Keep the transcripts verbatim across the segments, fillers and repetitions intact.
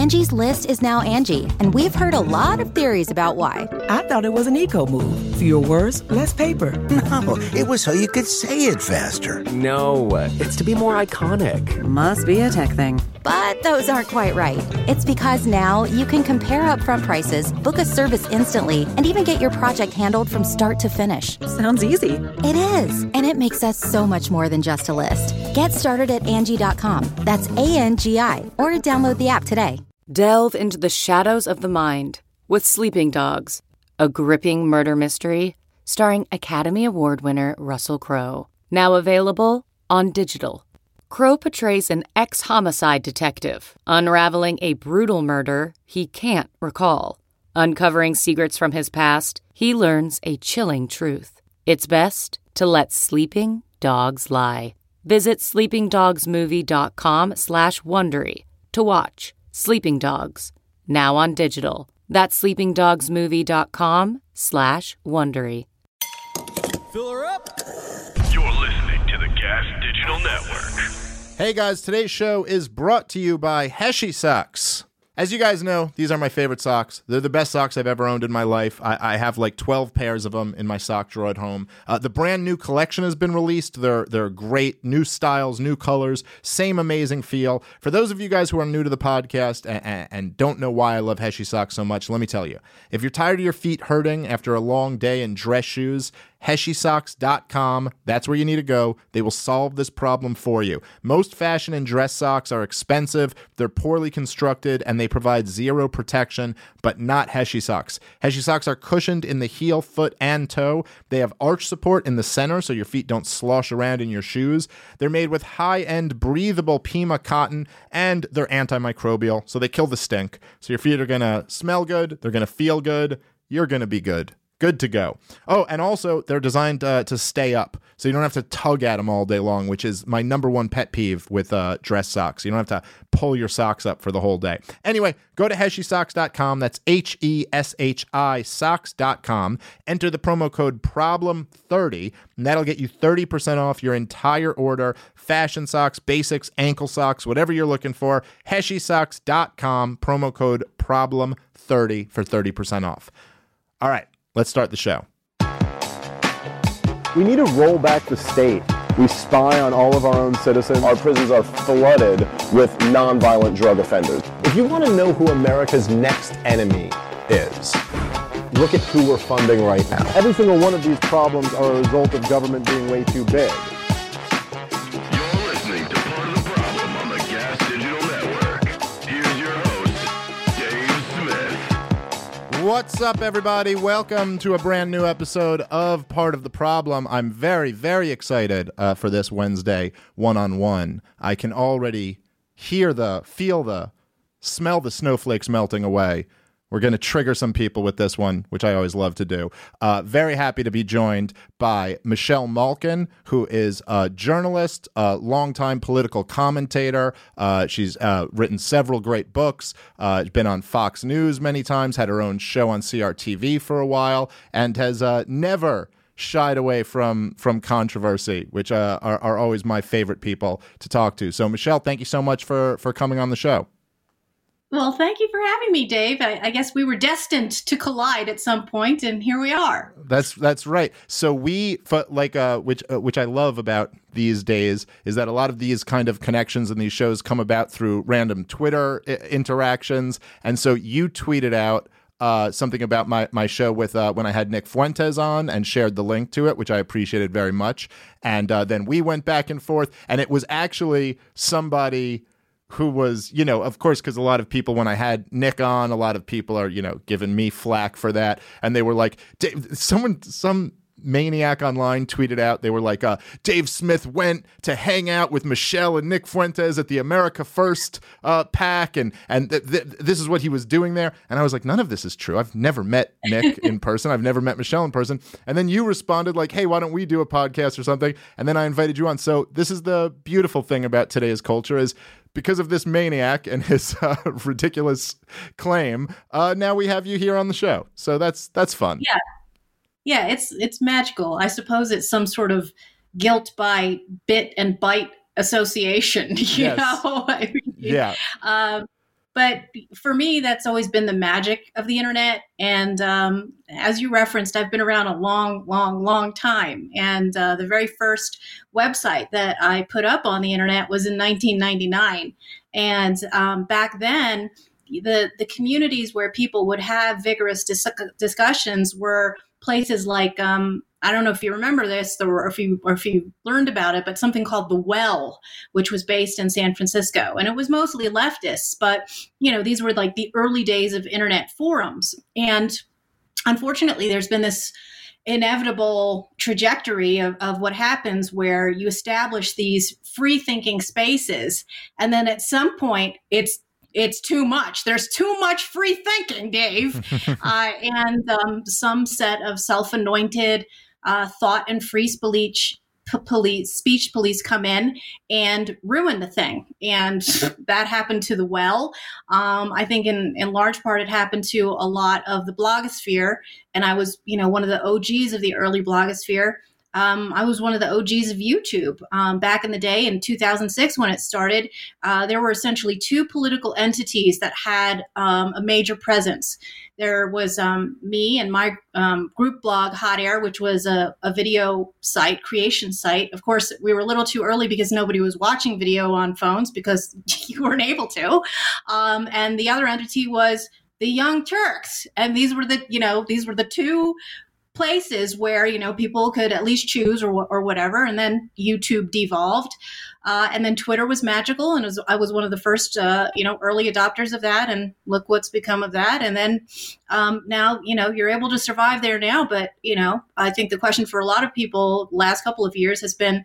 Angie's List is now Angie, and we've heard a lot of theories about why. I thought it was an eco move. Fewer words, less paper. No, it was so you could say it faster. No, it's to be more iconic. Must be a tech thing. But those aren't quite right. It's because now you can compare upfront prices, book a service instantly, and even get your project handled from start to finish. Sounds easy. It is, and it makes us so much more than just a list. Get started at Angie dot com. That's A N G I, or download the app today. Delve into the shadows of the mind with Sleeping Dogs, a gripping murder mystery starring Academy Award winner Russell Crowe. Now available on digital. Crowe portrays an ex-homicide detective unraveling a brutal murder he can't recall. Uncovering secrets from his past, he learns a chilling truth. It's best to let sleeping dogs lie. Visit sleepingdogsmovie.com slash Wondery to watch Sleeping Dogs, now on digital. That's sleepingdogsmovie.com slash Wondery. Fill her up. You're listening to the Gas Digital Network. Hey guys, today's show is brought to you by Heshy Socks. As you guys know, these are my favorite socks. They're the best socks I've ever owned in my life. I, I have like twelve pairs of them in my sock drawer at home. Uh, the brand new collection has been released. They're, they're great. New styles, new colors, same amazing feel. For those of you guys who are new to the podcast and, and, and don't know why I love Heshy Socks so much, let me tell you. If you're tired of your feet hurting after a long day in dress shoes, Heshy Socks dot com. That's where you need to go. They will solve this problem for you. Most fashion and dress socks are expensive, they're poorly constructed, and they provide zero protection, but not Heshy Socks. Heshy Socks are cushioned in the heel, foot, and toe. They have arch support in the center so your feet don't slosh around in your shoes. They're made with high-end breathable Pima cotton, and they're antimicrobial, so they kill the stink. So your feet are going to smell good, they're going to feel good, you're going to be good. Good to go. Oh, and also they're designed uh, to stay up, so you don't have to tug at them all day long, which is my number one pet peeve with uh, dress socks. You don't have to pull your socks up for the whole day. Anyway, go to Heshy Socks dot com. That's H E S H I socks dot com. Enter the promo code problem thirty, and that'll get you thirty percent off your entire order. Fashion socks, basics, ankle socks, whatever you're looking for. Heshy Socks dot com, promo code problem thirty for thirty percent off. All right. Let's start the show. We need to roll back the state. We spy on all of our own citizens. Our prisons are flooded with nonviolent drug offenders. If you want to know who America's next enemy is, look at who we're funding right now. Every single one of these problems are a result of government being way too big. You're listening to Part of the Problem on the Gas Digital Network. Here's your host, Dave Smith. What's up, everybody? Welcome to a brand new episode of Part of the Problem. I'm very, very excited uh, for this Wednesday one-on-one. I can already hear the, feel the, smell the snowflakes melting away. We're going to trigger some people with this one, which I always love to do. Uh, very happy to be joined by Michelle Malkin, who is a journalist, a longtime political commentator. Uh, she's uh, written several great books, uh, been on Fox News many times, had her own show on C R T V for a while, and has uh, never shied away from from controversy, which uh, are, are always my favorite people to talk to. So, Michelle, thank you so much for, for coming on the show. Well, thank you for having me, Dave. I, I guess we were destined to collide at some point, and here we are. That's that's right. So we like uh, which uh, which I love about these days is that a lot of these kind of connections in these shows come about through random Twitter I- interactions, and so you tweeted out uh, something about my my show with uh, when I had Nick Fuentes on and shared the link to it, which I appreciated very much, and uh, then we went back and forth, and it was actually somebody who was, you know, of course, because a lot of people, when I had Nick on, a lot of people are, you know, giving me flack for that. And they were like, someone, some maniac online tweeted out, they were like, uh, Dave Smith went to hang out with Michelle and Nick Fuentes at the America First uh, PAC, and and th- th- this is what he was doing there. And I was like, none of this is true. I've never met Nick in person. I've never met Michelle in person. And then you responded like, hey, why don't we do a podcast or something? And then I invited you on. So this is the beautiful thing about today's culture is, because of this maniac and his uh, ridiculous claim, uh, now we have you here on the show. So that's that's fun. Yeah, yeah, it's it's magical. I suppose it's some sort of guilt by bit and bite association. You Yes. know, I mean, Yeah. Um, But for me, that's always been the magic of the internet. And um, as you referenced, I've been around a long, long, long time. And uh, the very first website that I put up on the internet was in nineteen ninety-nine. And um, back then, the, the communities where people would have vigorous dis- discussions were places like, um, I don't know if you remember this or if you or if you learned about it, but something called The Well, which was based in San Francisco. And it was mostly leftists, but, you know, these were like the early days of internet forums. And unfortunately, there's been this inevitable trajectory of, of what happens where you establish these free thinking spaces. And then at some point, it's It's too much. There's too much free thinking, Dave. uh, and um, some set of self-anointed uh, thought and free speech p- police, speech police come in and ruin the thing. And that happened to The Well. Um, I think in, in large part it happened to a lot of the blogosphere. And I was, you know, one of the O Gs of the early blogosphere. Um, I was one of the O Gs of YouTube. Um, back in the day in two thousand six when it started, uh, there were essentially two political entities that had um, a major presence. There was um, me and my um, group blog, Hot Air, which was a, a video site, creation site. Of course, we were a little too early because nobody was watching video on phones because you weren't able to. Um, and the other entity was the Young Turks. And these were the, you know, these were the two places where, you know, people could at least choose or or whatever. And then YouTube devolved. Uh, and then Twitter was magical. And it was, I was one of the first, uh, you know, early adopters of that. And look what's become of that. And then um, now, you know, you're able to survive there now. But, you know, I think the question for a lot of people last couple of years has been,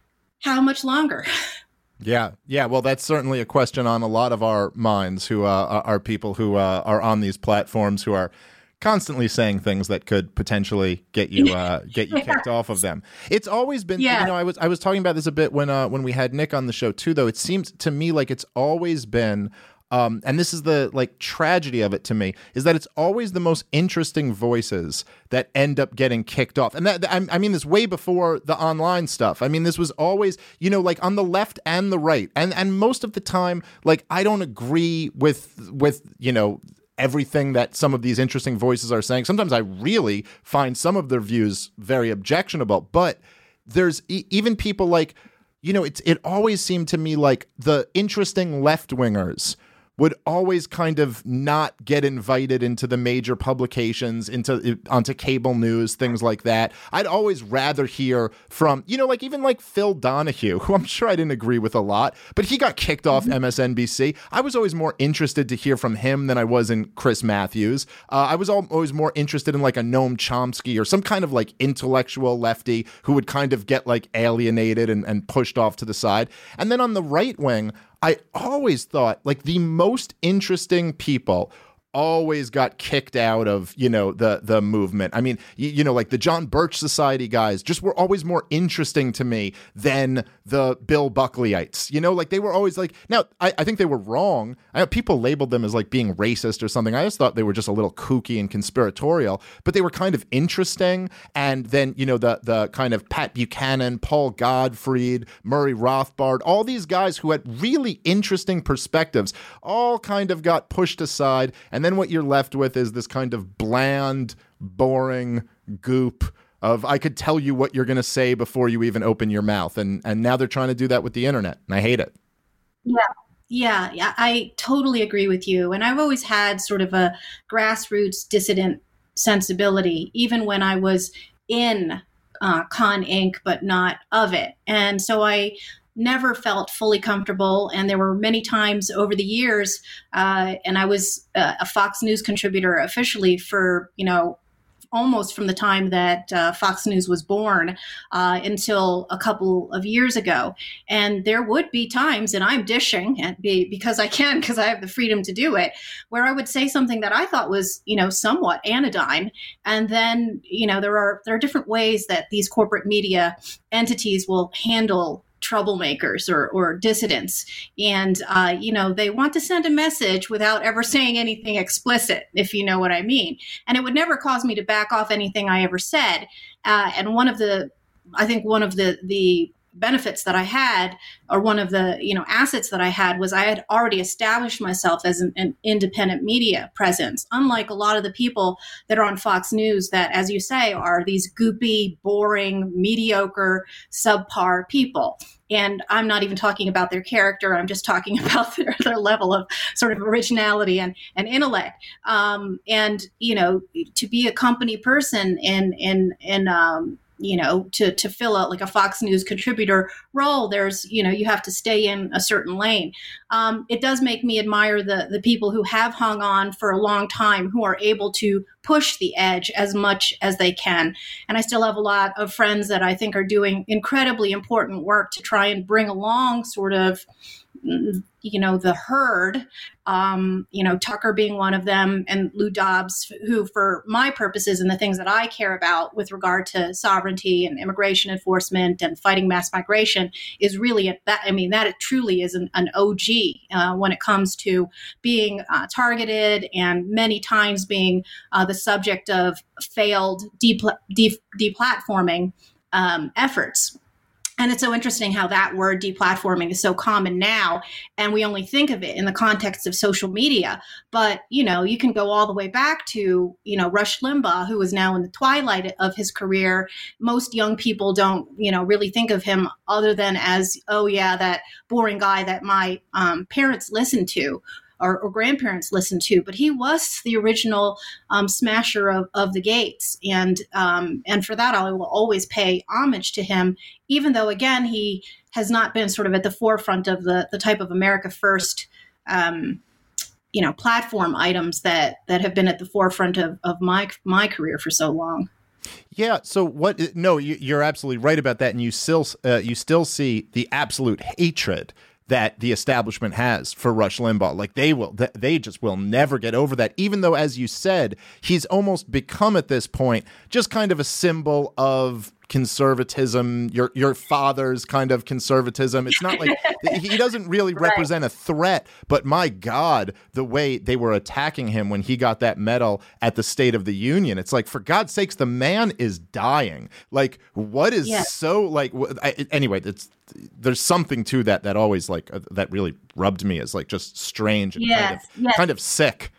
how much longer? Yeah, yeah. Well, that's certainly a question on a lot of our minds who uh, are people who uh, are on these platforms who are constantly saying things that could potentially get you uh, get you kicked off of them. It's always been, yeah. you know, I was I was talking about this a bit when uh, when we had Nick on the show too. Though it seems to me like it's always been, um, and this is the like tragedy of it to me, is that it's always the most interesting voices that end up getting kicked off. And that I, I mean this way before the online stuff. I mean this was always, you know, like on the left and the right, and and most of the time, like I don't agree with with you know. everything that some of these interesting voices are saying. Sometimes I really find some of their views very objectionable, but there's e- even people like, you know, it's, it always seemed to me like the interesting left-wingers would always kind of not get invited into the major publications, into onto cable news, things like that. I'd always rather hear from, you know, like even like Phil Donahue, who I'm sure I didn't agree with a lot, but he got kicked off mm-hmm. M S N B C. I was always more interested to hear from him than I was in Chris Matthews. Uh, I was always more interested in like a Noam Chomsky or some kind of like intellectual lefty who would kind of get like alienated and, and pushed off to the side. And then on the right wing, I always thought like the most interesting people always got kicked out of, you know, the the movement. I mean, you, you know, like the John Birch Society guys just were always more interesting to me than the Bill Buckleyites. You know, like they were always like, now I, I think they were wrong. I know people labeled them as like being racist or something. I just thought they were just a little kooky and conspiratorial, but they were kind of interesting. And then, you know, the the kind of Pat Buchanan, Paul Gottfried, Murray Rothbard, all these guys who had really interesting perspectives all kind of got pushed aside. And And then what you're left with is this kind of bland, boring goop of I could tell you what you're going to say before you even open your mouth. And and now they're trying to do that with the internet. And I hate it. Yeah. Yeah, yeah, I totally agree with you. And I've always had sort of a grassroots dissident sensibility, even when I was in uh, Con Incorporated, but not of it. And so I never felt fully comfortable. And there were many times over the years, uh, and I was a, a Fox News contributor officially for, you know, almost from the time that uh, Fox News was born uh, until a couple of years ago. And there would be times, and I'm dishing and be, because I can, because I have the freedom to do it, where I would say something that I thought was, you know, somewhat anodyne. And then, you know, there are there are different ways that these corporate media entities will handle troublemakers or, or dissidents. And, uh, you know, they want to send a message without ever saying anything explicit, if you know what I mean. And it would never cause me to back off anything I ever said. Uh, and one of the, I think one of the, the benefits that I had, or one of the, you know, assets that I had, was I had already established myself as an, an independent media presence, unlike a lot of the people that are on Fox News that, as you say, are these goopy, boring, mediocre, subpar people. And I'm not even talking about their character. I'm just talking about their, their level of sort of originality and, and intellect. Um, and, you know, to be a company person and, and, and, um, you know, to, to fill out like a Fox News contributor role, there's, you know, you have to stay in a certain lane. Um, it does make me admire the, the people who have hung on for a long time, who are able to push the edge as much as they can. And I still have a lot of friends that I think are doing incredibly important work to try and bring along sort of, you know, the herd, um, you know, Tucker being one of them, and Lou Dobbs, who, for my purposes and the things that I care about with regard to sovereignty and immigration enforcement and fighting mass migration, is really a, that. I mean, that it truly is an, an O G uh, when it comes to being uh, targeted and many times being uh, the subject of failed depl- de- deplatforming um, efforts. And it's so interesting how that word deplatforming is so common now, and we only think of it in the context of social media. But, you know, you can go all the way back to, you know, Rush Limbaugh, who is now in the twilight of his career. Most young people don't, you know, really think of him other than as, oh, yeah, that boring guy that my um, parents listened to. Or, or grandparents listened to, but he was the original um, smasher of, of the gates. And um, and for that, I will always pay homage to him, even though, again, he has not been sort of at the forefront of the, the type of America First, um, you know, platform items that that have been at the forefront of, of my my career for so long. Yeah. So what? No, you, you're absolutely right about that. And you still uh, you still see the absolute hatred that the establishment has for Rush Limbaugh. Like they will, they just will never get over that, even though, as you said, he's almost become at this point just kind of a symbol of conservatism, your your father's kind of conservatism. It's not like he doesn't really right. represent a threat, but my God, the way they were attacking him when he got that medal at the State of the Union, it's like, for God's sakes, the man is dying. Like, what is yeah. so like, I, anyway, it's, there's something to that that always like, uh, that really rubbed me as like just strange and yes. kind of, yes. kind of sick.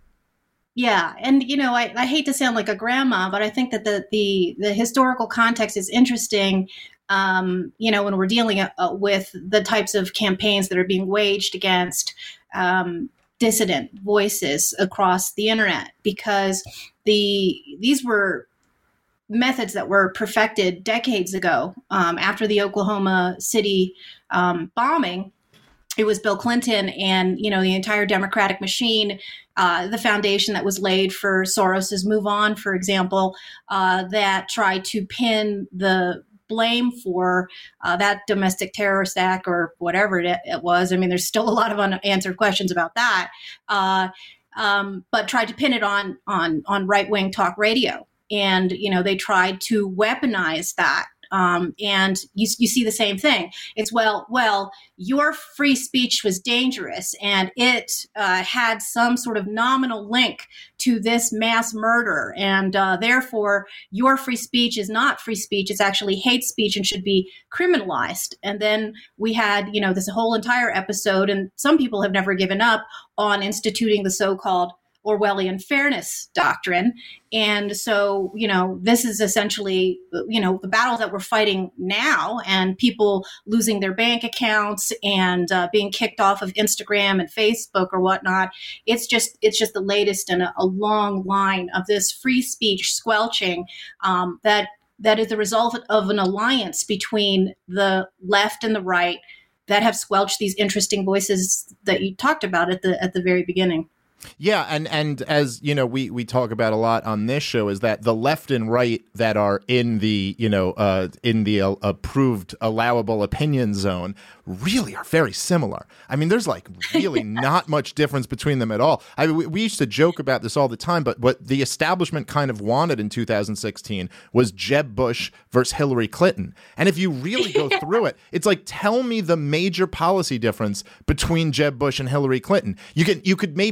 Yeah. And, you know, I, I hate to sound like a grandma, but I think that the the, the historical context is interesting, um, you know, when we're dealing uh, with the types of campaigns that are being waged against um, dissident voices across the internet, because the these were methods that were perfected decades ago um, after the Oklahoma City um, bombing. It was Bill Clinton and, you know, the entire Democratic machine, uh, the foundation that was laid for Soros's Move On, for example, uh, that tried to pin the blame for uh, that domestic terrorist act or whatever it, it was. I mean, there's still a lot of unanswered questions about that, uh, um, but tried to pin it on on on right-wing talk radio. And, you know, they tried to weaponize that. Um, and you, you see the same thing. It's, well, well, your free speech was dangerous and it uh, had some sort of nominal link to this mass murder. And uh, therefore, your free speech is not free speech. It's actually hate speech and should be criminalized. And then we had, you know, this whole entire episode, and some people have never given up on instituting the so-called Orwellian fairness doctrine. And so, you know, this is essentially, you know, the battle that we're fighting now, and people losing their bank accounts and uh, being kicked off of Instagram and Facebook or whatnot. It's just, it's just the latest in a, a long line of this free speech squelching um, that that is the result of an alliance between the left and the right that have squelched these interesting voices that you talked about at the at the very beginning. Yeah, and, and as, you know, we, we talk about a lot on this show, is that the left and right that are in the, you know, uh, in the uh, approved allowable opinion zone really are very similar. I mean, there's like really not much difference between them at all. I mean, we, we used to joke about this all the time, but what the establishment kind of wanted in two thousand sixteen was Jeb Bush versus Hillary Clinton. And if you really go through it, it's like, tell me the major policy difference between Jeb Bush and Hillary Clinton. You can, you could maybe say like,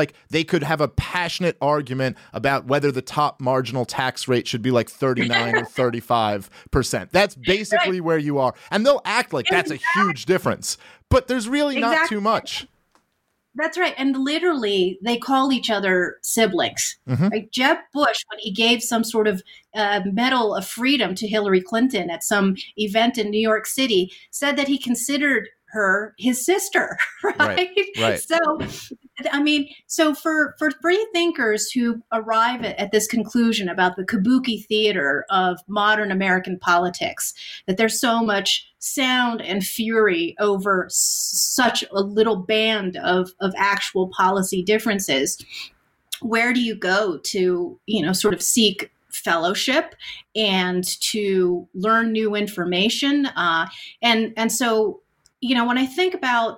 like they could have a passionate argument about whether the top marginal tax rate should be like thirty-nine or thirty-five percent. That's basically right. where you are. And they'll act like that's exactly. a huge difference. But there's really exactly. not too much. That's right. And literally, they call each other siblings. Mm-hmm. Like Jeb Bush, when he gave some sort of uh, Medal of Freedom to Hillary Clinton at some event in New York City, said that he considered her his sister, right? Right, right. So, I mean, so for, for free thinkers who arrive at, at this conclusion about the kabuki theater of modern American politics, that there's so much sound and fury over s- such a little band of, of actual policy differences, where do you go to, you know, sort of seek fellowship and to learn new information? Uh, and, and so, you know, when I think about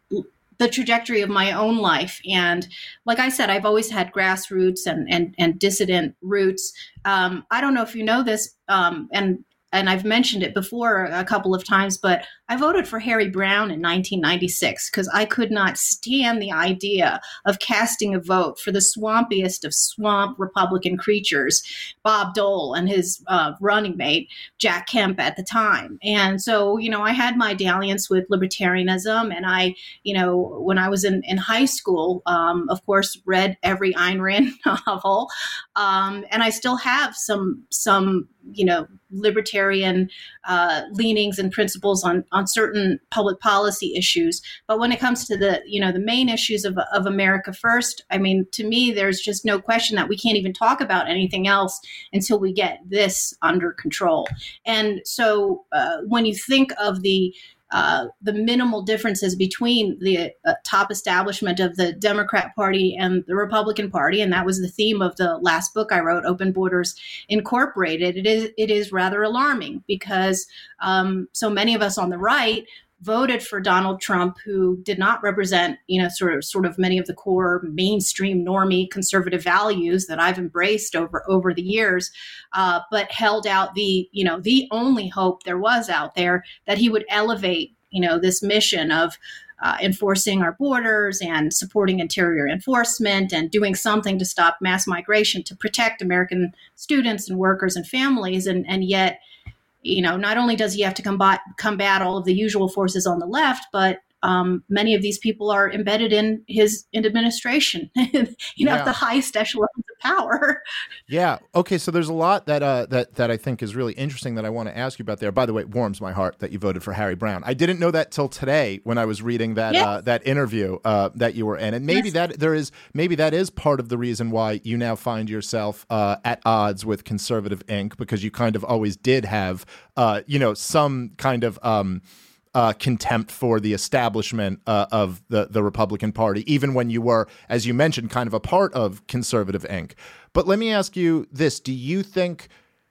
the trajectory of my own life, and like I said, I've always had grassroots and and, and dissident roots. Um, I don't know if you know this, um, and and I've mentioned it before a couple of times, but I voted for Harry Browne in nineteen ninety-six because I could not stand the idea of casting a vote for the swampiest of swamp Republican creatures, Bob Dole and his uh, running mate, Jack Kemp, at the time. And so, you know, I had my dalliance with libertarianism. And I, you know, when I was in, in high school, um, of course, read every Ayn Rand novel. Um, and I still have some, some, you know, libertarian uh, leanings and principles on, on certain public policy issues. But when it comes to the, you know, the main issues of, of America First, I mean, to me, there's just no question that we can't even talk about anything else until we get this under control. And so uh, when you think of the Uh, the minimal differences between the uh, top establishment of the Democrat Party and the Republican Party, and that was the theme of the last book I wrote, Open Borders Incorporated, it is it is rather alarming because um, so many of us on the right voted for Donald Trump, who did not represent, you know, sort of sort of many of the core mainstream normie conservative values that I've embraced over over the years, uh, but held out the, you know, the only hope there was out there that he would elevate, you know, this mission of uh, enforcing our borders and supporting interior enforcement and doing something to stop mass migration to protect American students and workers and families. And, and yet, you know, not only does he have to combat combat all of the usual forces on the left, but um, many of these people are embedded in his in administration, you know, yeah. at the highest echelons of power. Yeah. Okay. So there's a lot that uh, that that I think is really interesting that I want to ask you about there. By the way, it warms my heart that you voted for Harry Browne. I didn't know that till today when I was reading that yes. uh, that interview uh, that you were in, and maybe yes. that there is maybe that is part of the reason why you now find yourself uh, at odds with Conservative Incorporated, because you kind of always did have uh, you know some kind of um, Uh, contempt for the establishment uh, of the, the Republican Party, even when you were, as you mentioned, kind of a part of Conservative Incorporated. But let me ask you this. Do you think,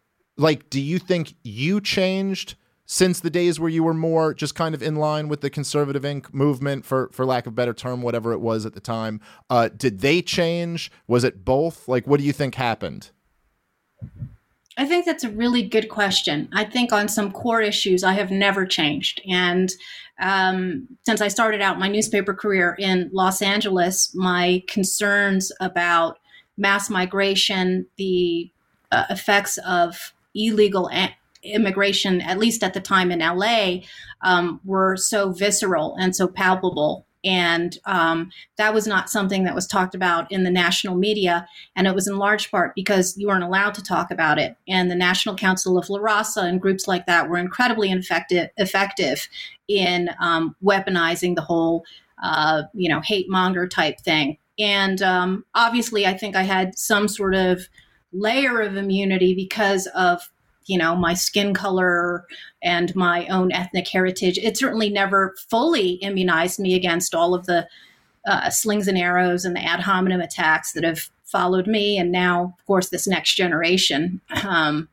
like, do you think you changed since the days where you were more just kind of in line with the Conservative Incorporated movement, for, for lack of a better term, whatever it was at the time? Uh, did they change? Was it both? Like, what do you think happened? I think that's a really good question. I think on some core issues, I have never changed. And um, since I started out my newspaper career in Los Angeles, my concerns about mass migration, the uh, effects of illegal a- immigration, at least at the time in L A, um, were so visceral and so palpable. And um, that was not something that was talked about in the national media. And it was in large part because you weren't allowed to talk about it. And the National Council of La Raza and groups like that were incredibly effective, effective in um, weaponizing the whole, uh, you know, hate monger type thing. And um, obviously, I think I had some sort of layer of immunity because of, you know, my skin color and my own ethnic heritage. It certainly never fully immunized me against all of the uh, slings and arrows and the ad hominem attacks that have followed me. And now, of course, this next generation. Um,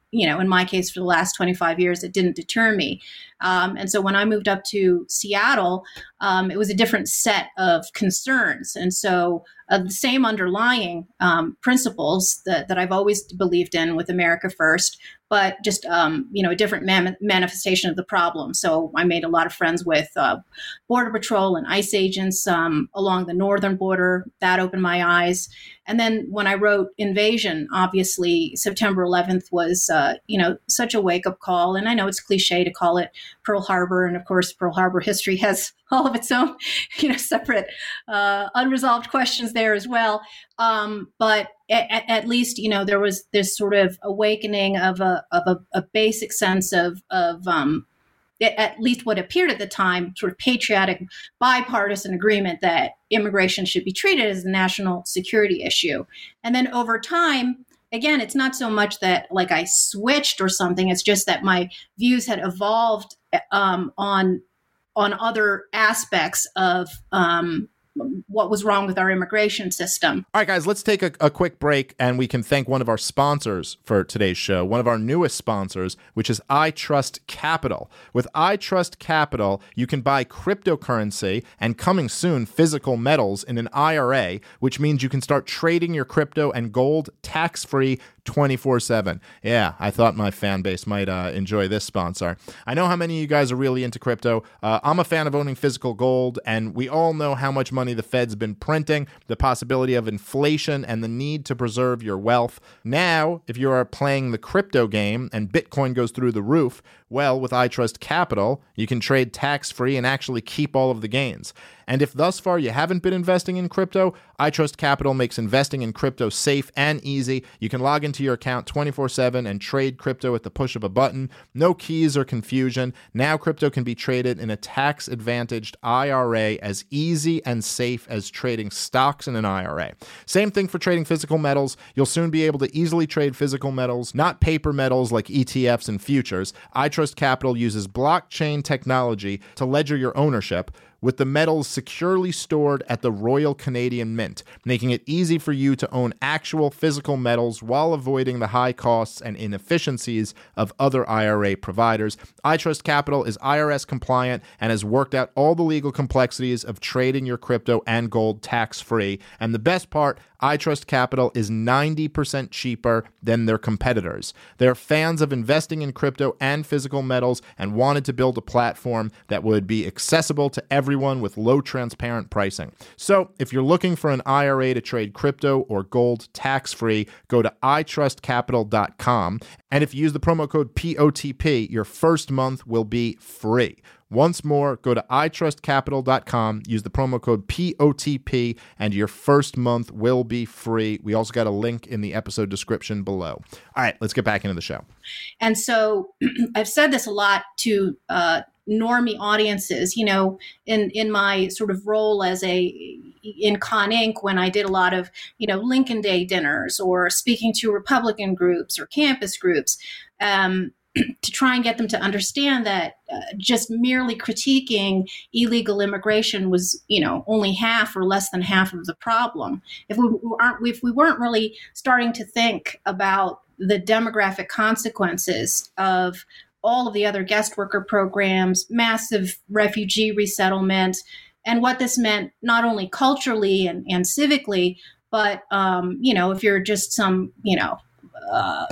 you know, in my case, for the last twenty-five years, it didn't deter me. Um, and so when I moved up to Seattle, um, it was a different set of concerns. And so uh, the same underlying um, principles that, that I've always believed in with America First, but just, um, you know, a different man- manifestation of the problem. So I made a lot of friends with uh, Border Patrol and ICE agents um, along the northern border. That opened my eyes. And then when I wrote Invasion, obviously September eleventh was, uh, you know, such a wake-up call. And I know it's cliche to call it Pearl Harbor. And of course, Pearl Harbor history has all of its own, you know, separate uh, unresolved questions there as well. Um, but at, at least, you know, there was this sort of awakening of a of a, a basic sense of of um, at least what appeared at the time, sort of patriotic, bipartisan agreement that immigration should be treated as a national security issue. And then over time, again, it's not so much that like I switched or something. It's just that my views had evolved um, on on other aspects of um, what was wrong with our immigration system. All right, guys, let's take a, a quick break, and we can thank one of our sponsors for today's show, one of our newest sponsors, which is iTrust Capital. With iTrust Capital, you can buy cryptocurrency and, coming soon, physical metals in an I R A, which means you can start trading your crypto and gold tax-free twenty-four seven. Yeah, I thought my fan base might uh, enjoy this sponsor. I know how many of you guys are really into crypto. Uh, I'm a fan of owning physical gold, and we all know how much money the Fed's been printing, the possibility of inflation, and the need to preserve your wealth. Now, if you are playing the crypto game and Bitcoin goes through the roof, well, with iTrust Capital, you can trade tax-free and actually keep all of the gains. And if thus far you haven't been investing in crypto, iTrust Capital makes investing in crypto safe and easy. You can log into your account twenty-four seven and trade crypto at the push of a button. No keys or confusion. Now crypto can be traded in a tax-advantaged I R A as easy and safe as trading stocks in an I R A. Same thing for trading physical metals. You'll soon be able to easily trade physical metals, not paper metals like E T Fs and futures. iTrust Capital uses blockchain technology to ledger your ownership, with the metals securely stored at the Royal Canadian Mint, making it easy for you to own actual physical metals while avoiding the high costs and inefficiencies of other I R A providers. iTrust Capital is I R S compliant and has worked out all the legal complexities of trading your crypto and gold tax-free. And the best part, iTrust Capital is ninety percent cheaper than their competitors. They're fans of investing in crypto and physical metals and wanted to build a platform that would be accessible to everyone with low transparent pricing. So if you're looking for an I R A to trade crypto or gold tax-free, go to i trust capital dot com. And if you use the promo code P O T P, your first month will be free. Once more, go to i trust capital dot com, use the promo code P O T P, and your first month will be free. We also got a link in the episode description below. All right, let's get back into the show. And so I've said this a lot to uh, normie audiences, you know, in, in my sort of role as a, in Con Inc, when I did a lot of, you know, Lincoln Day dinners or speaking to Republican groups or campus groups, um, to try and get them to understand that uh, just merely critiquing illegal immigration was, you know, only half or less than half of the problem. If we aren't, if we weren't really starting to think about the demographic consequences of all of the other guest worker programs, massive refugee resettlement, and what this meant not only culturally and, and civically, but, um, you know, if you're just some, you know, uh,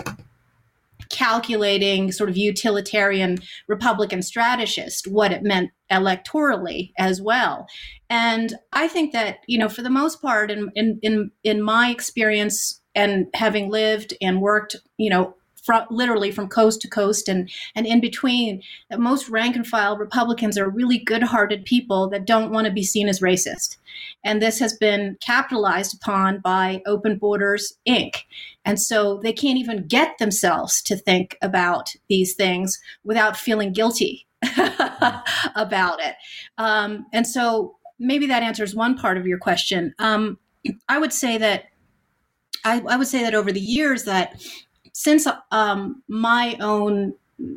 calculating sort of utilitarian Republican strategist, what it meant electorally as well. And I think that, you know, for the most part, in in in, in my experience and having lived and worked, you know, from, literally from coast to coast and, and in between, that most rank and file Republicans are really good-hearted people that don't want to be seen as racist. And this has been capitalized upon by Open Borders, Incorporated. And so they can't even get themselves to think about these things without feeling guilty about it. Um, and so maybe that answers one part of your question. Um, I would say that I, I would say that over the years that since um, my own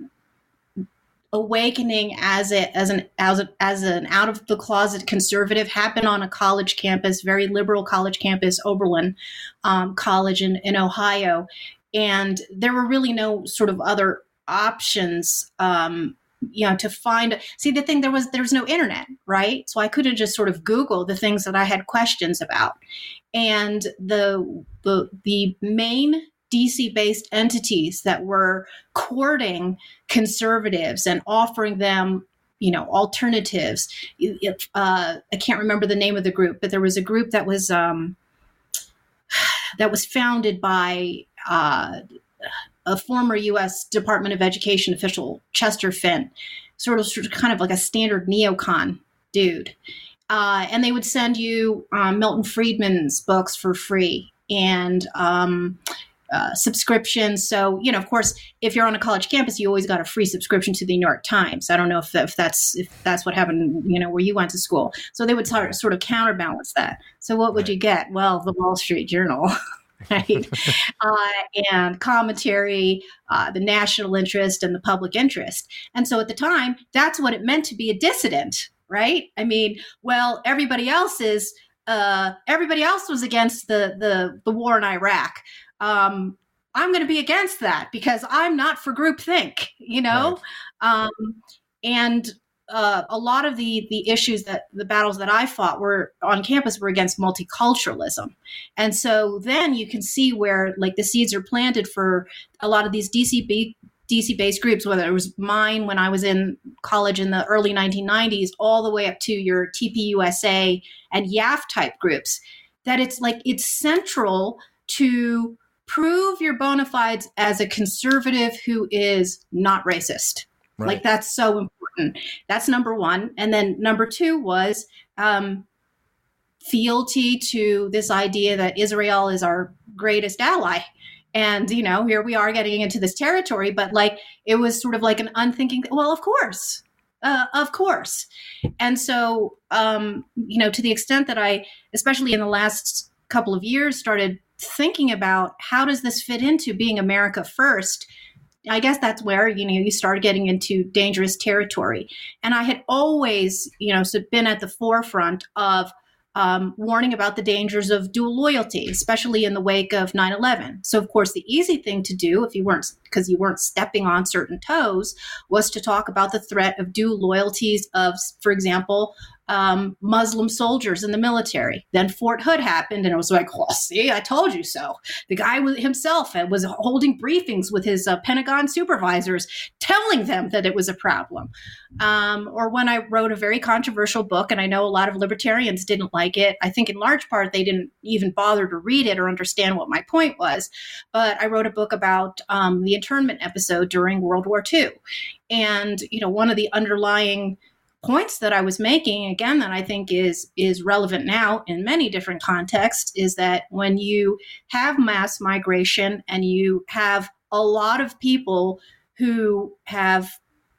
awakening as a as an as a, as an out of the closet conservative happened on a college campus, very liberal college campus, Oberlin um, College in, in Ohio, And there were really no sort of other options, um, you know, to find. See, the thing, there was there's no internet, right? So I couldn't just sort of Google the things that I had questions about. And the the the main D C-based entities that were courting conservatives and offering them, you know, alternatives. It, uh, I can't remember the name of the group, but there was a group that was um, that was founded by uh, a former U S Department of Education official, Chester Finn, sort of, sort of kind of like a standard neocon dude. Uh, and they would send you um, Milton Friedman's books for free and um, uh, subscriptions. So, you know, of course, if you're on a college campus, you always got a free subscription to the New York Times. I don't know if, if that's if that's what happened, you know, where you went to school. So they would sort of, sort of counterbalance that. So what would you get? Well, the Wall Street Journal. Right. uh, and commentary, uh, the national interest and the public interest. And so at the time, that's what it meant to be a dissident, right? I mean, well, everybody else is, uh, everybody else was against the, the, the war in Iraq. Um, I'm going to be against that because I'm not for groupthink, you know? Right. Um, and Uh, a lot of the the issues that the battles that I fought were on campus were against multiculturalism. And so then you can see where like the seeds are planted for a lot of these D C B, D C based groups, whether it was mine when I was in college in the early nineteen nineties, all the way up to your T P U S A and Y A F type groups, that it's like it's central to prove your bona fides as a conservative who is not racist. Right. Like that's so important. That's number one. And then number two was um, fealty to this idea that Israel is our greatest ally. And, you know, here we are getting into this territory, but like it was sort of like an unthinking, well, of course, uh, of course. And so, um, you know, to the extent that I, especially in the last couple of years, started thinking about how does this fit into being America first, I guess that's where, you know, you start getting into dangerous territory. And I had always, you know, so been at the forefront of um, warning about the dangers of dual loyalty, especially in the wake of nine eleven. So, of course, the easy thing to do, if you weren't, because you weren't stepping on certain toes, was to talk about the threat of dual loyalties of, for example, um, Muslim soldiers in the military. Then Fort Hood happened, and it was like, well, see, I told you so. The guy was, himself was holding briefings with his uh, Pentagon supervisors, telling them that it was a problem. Um, or when I wrote a very controversial book, and I know a lot of libertarians didn't like it. I think in large part they didn't even bother to read it or understand what my point was. But I wrote a book about um, the internment episode during World War Two. And, you know, one of the underlying points that I was making, again, that I think is is relevant now in many different contexts, is that when you have mass migration and you have a lot of people who have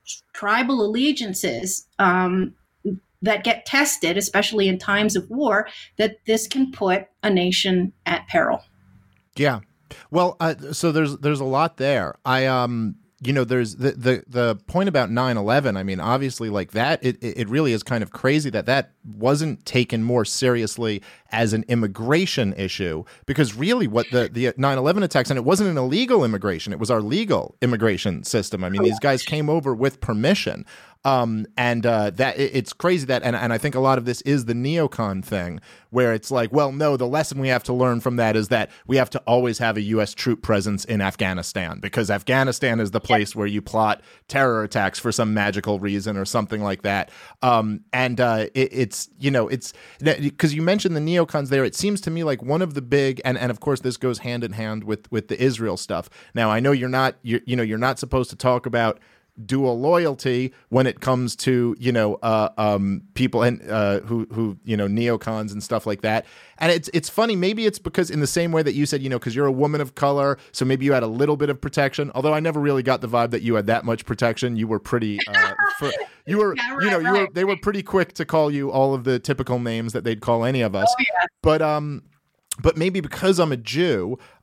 tribal allegiances um, that get tested, especially in times of war, that this can put a nation at peril. Yeah. Well, uh, so there's there's a lot there. I um. You know, there's the, the the point about nine eleven. I mean, obviously, like that, it it really is kind of crazy that that wasn't taken more seriously as an immigration issue, because really what the, the nine eleven attacks, and it wasn't an illegal immigration, it was our legal immigration system. I mean, these guys came over with permission. Um, and uh, that it, it's crazy that, and, and I think a lot of this is the neocon thing, where it's like, well, no, the lesson we have to learn from that is that we have to always have a U S troop presence in Afghanistan, because Afghanistan is the place where you plot terror attacks for some magical reason or something like that. Um, and uh, it, it's, you know, it's because you mentioned the neocons there. It seems to me like one of the big, and, and of course this goes hand in hand with with the Israel stuff. Now, I know you're not, you're, you know, you're not supposed to talk about dual loyalty when it comes to, you know, uh, um, people and uh, who, who, you know, neocons and stuff like that. And it's it's funny. Maybe it's because in the same way that you said, you know, because you're a woman of color, so maybe you had a little bit of protection. Although I never really got the vibe that you had that much protection. You were pretty, uh, for, you were, yeah, right, you know, you were. They were pretty quick to call you all of the typical names that they'd call any of us. Oh, yeah. But um. But maybe because I'm a Jew,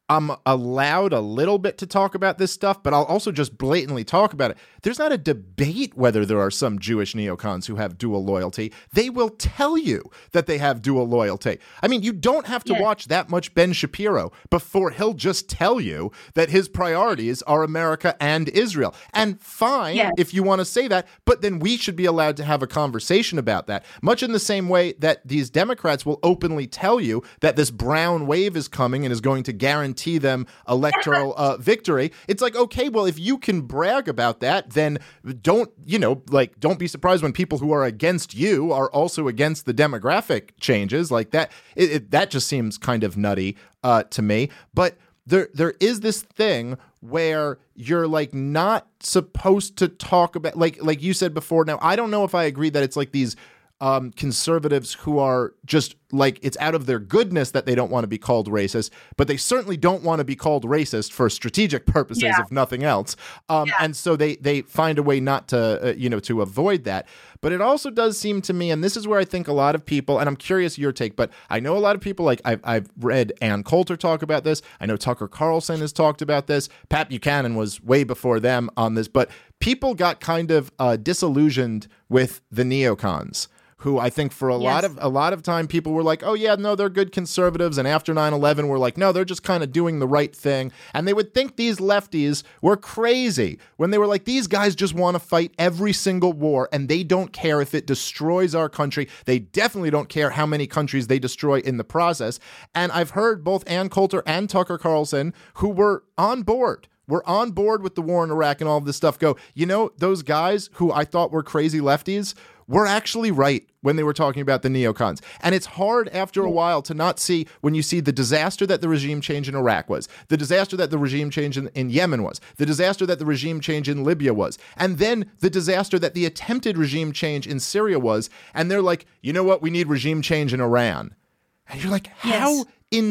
I'm allowed a little bit to talk about this stuff, but I'll also just blatantly talk about it. There's not a debate whether there are some Jewish neocons who have dual loyalty. They will tell you that they have dual loyalty. I mean, you don't have to yes. watch that much Ben Shapiro before he'll just tell you that his priorities are America and Israel. And fine yes. if you want to say that, but then we should be allowed to have a conversation about that. Much in the same way that these Democrats will openly tell you that this brown wave is coming and is going to guarantee them electoral uh, victory. It's like, okay, well, if you can brag about that, then don't, you know, like, don't be surprised when people who are against you are also against the demographic changes like that. It, it, that just seems kind of nutty uh, to me. But there, there is this thing where you're like not supposed to talk about, like, like you said before. Now, I don't know if I agree that it's like these Um, conservatives who are just like, it's out of their goodness that they don't want to be called racist, but they certainly don't want to be called racist for strategic purposes, yeah. if nothing else. Um, yeah. And so they they find a way not to, uh, you know, to avoid that. But it also does seem to me, and this is where I think a lot of people, and I'm curious your take, but I know a lot of people, like I've, I've read Ann Coulter talk about this. I know Tucker Carlson has talked about this. Pat Buchanan was way before them on this, but people got kind of uh, disillusioned with the neocons, who I think for a yes. lot of a lot of time people were like, oh yeah, no, they're good conservatives. And after nine eleven, we're like, no, they're just kind of doing the right thing. And they would think these lefties were crazy when they were like, these guys just want to fight every single war and they don't care if it destroys our country. They definitely don't care how many countries they destroy in the process. And I've heard both Ann Coulter and Tucker Carlson, who were on board. We're on board with the war in Iraq and all of this stuff, go, you know, those guys who I thought were crazy lefties were actually right when they were talking about the neocons. And it's hard after a while to not see, when you see the disaster that the regime change in Iraq was, the disaster that the regime change in, in Yemen was, the disaster that the regime change in Libya was, and then the disaster that the attempted regime change in Syria was. And they're like, you know what? We need regime change in Iran. And you're like, how yes.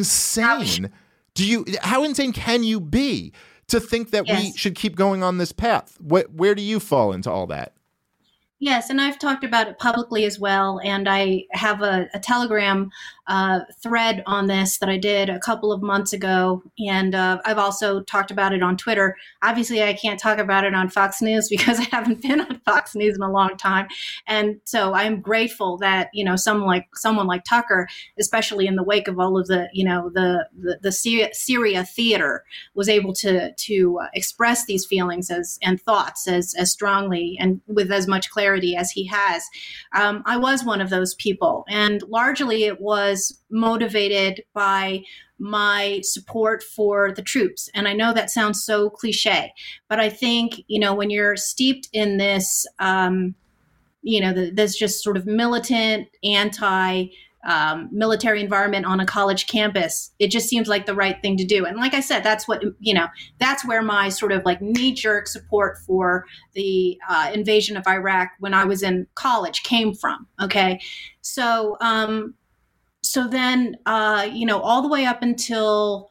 insane do you, how insane can you be to think that yes. we should keep going on this path? Where, where do you fall into all that? Yes, and I've talked about it publicly as well, and I have a, a Telegram uh, thread on this that I did a couple of months ago, and uh, I've also talked about it on Twitter. Obviously, I can't talk about it on Fox News because I haven't been on Fox News in a long time, and so I'm grateful that, you know, someone like someone like Tucker, especially in the wake of all of the, you know, the the, the Syria, Syria theater, was able to to uh, express these feelings as and thoughts as as strongly and with as much clarity as he has. Um, I was one of those people, and largely it was motivated by my support for the troops. And I know that sounds so cliche, but I think, you know, when you're steeped in this, um, you know, the, this just sort of militant, anti Um, military environment on a college campus, it just seems like the right thing to do. And like I said, that's what, you know, that's where my sort of like knee-jerk support for the uh, invasion of Iraq when I was in college came from. Okay. So, um, so then, uh, you know, all the way up until,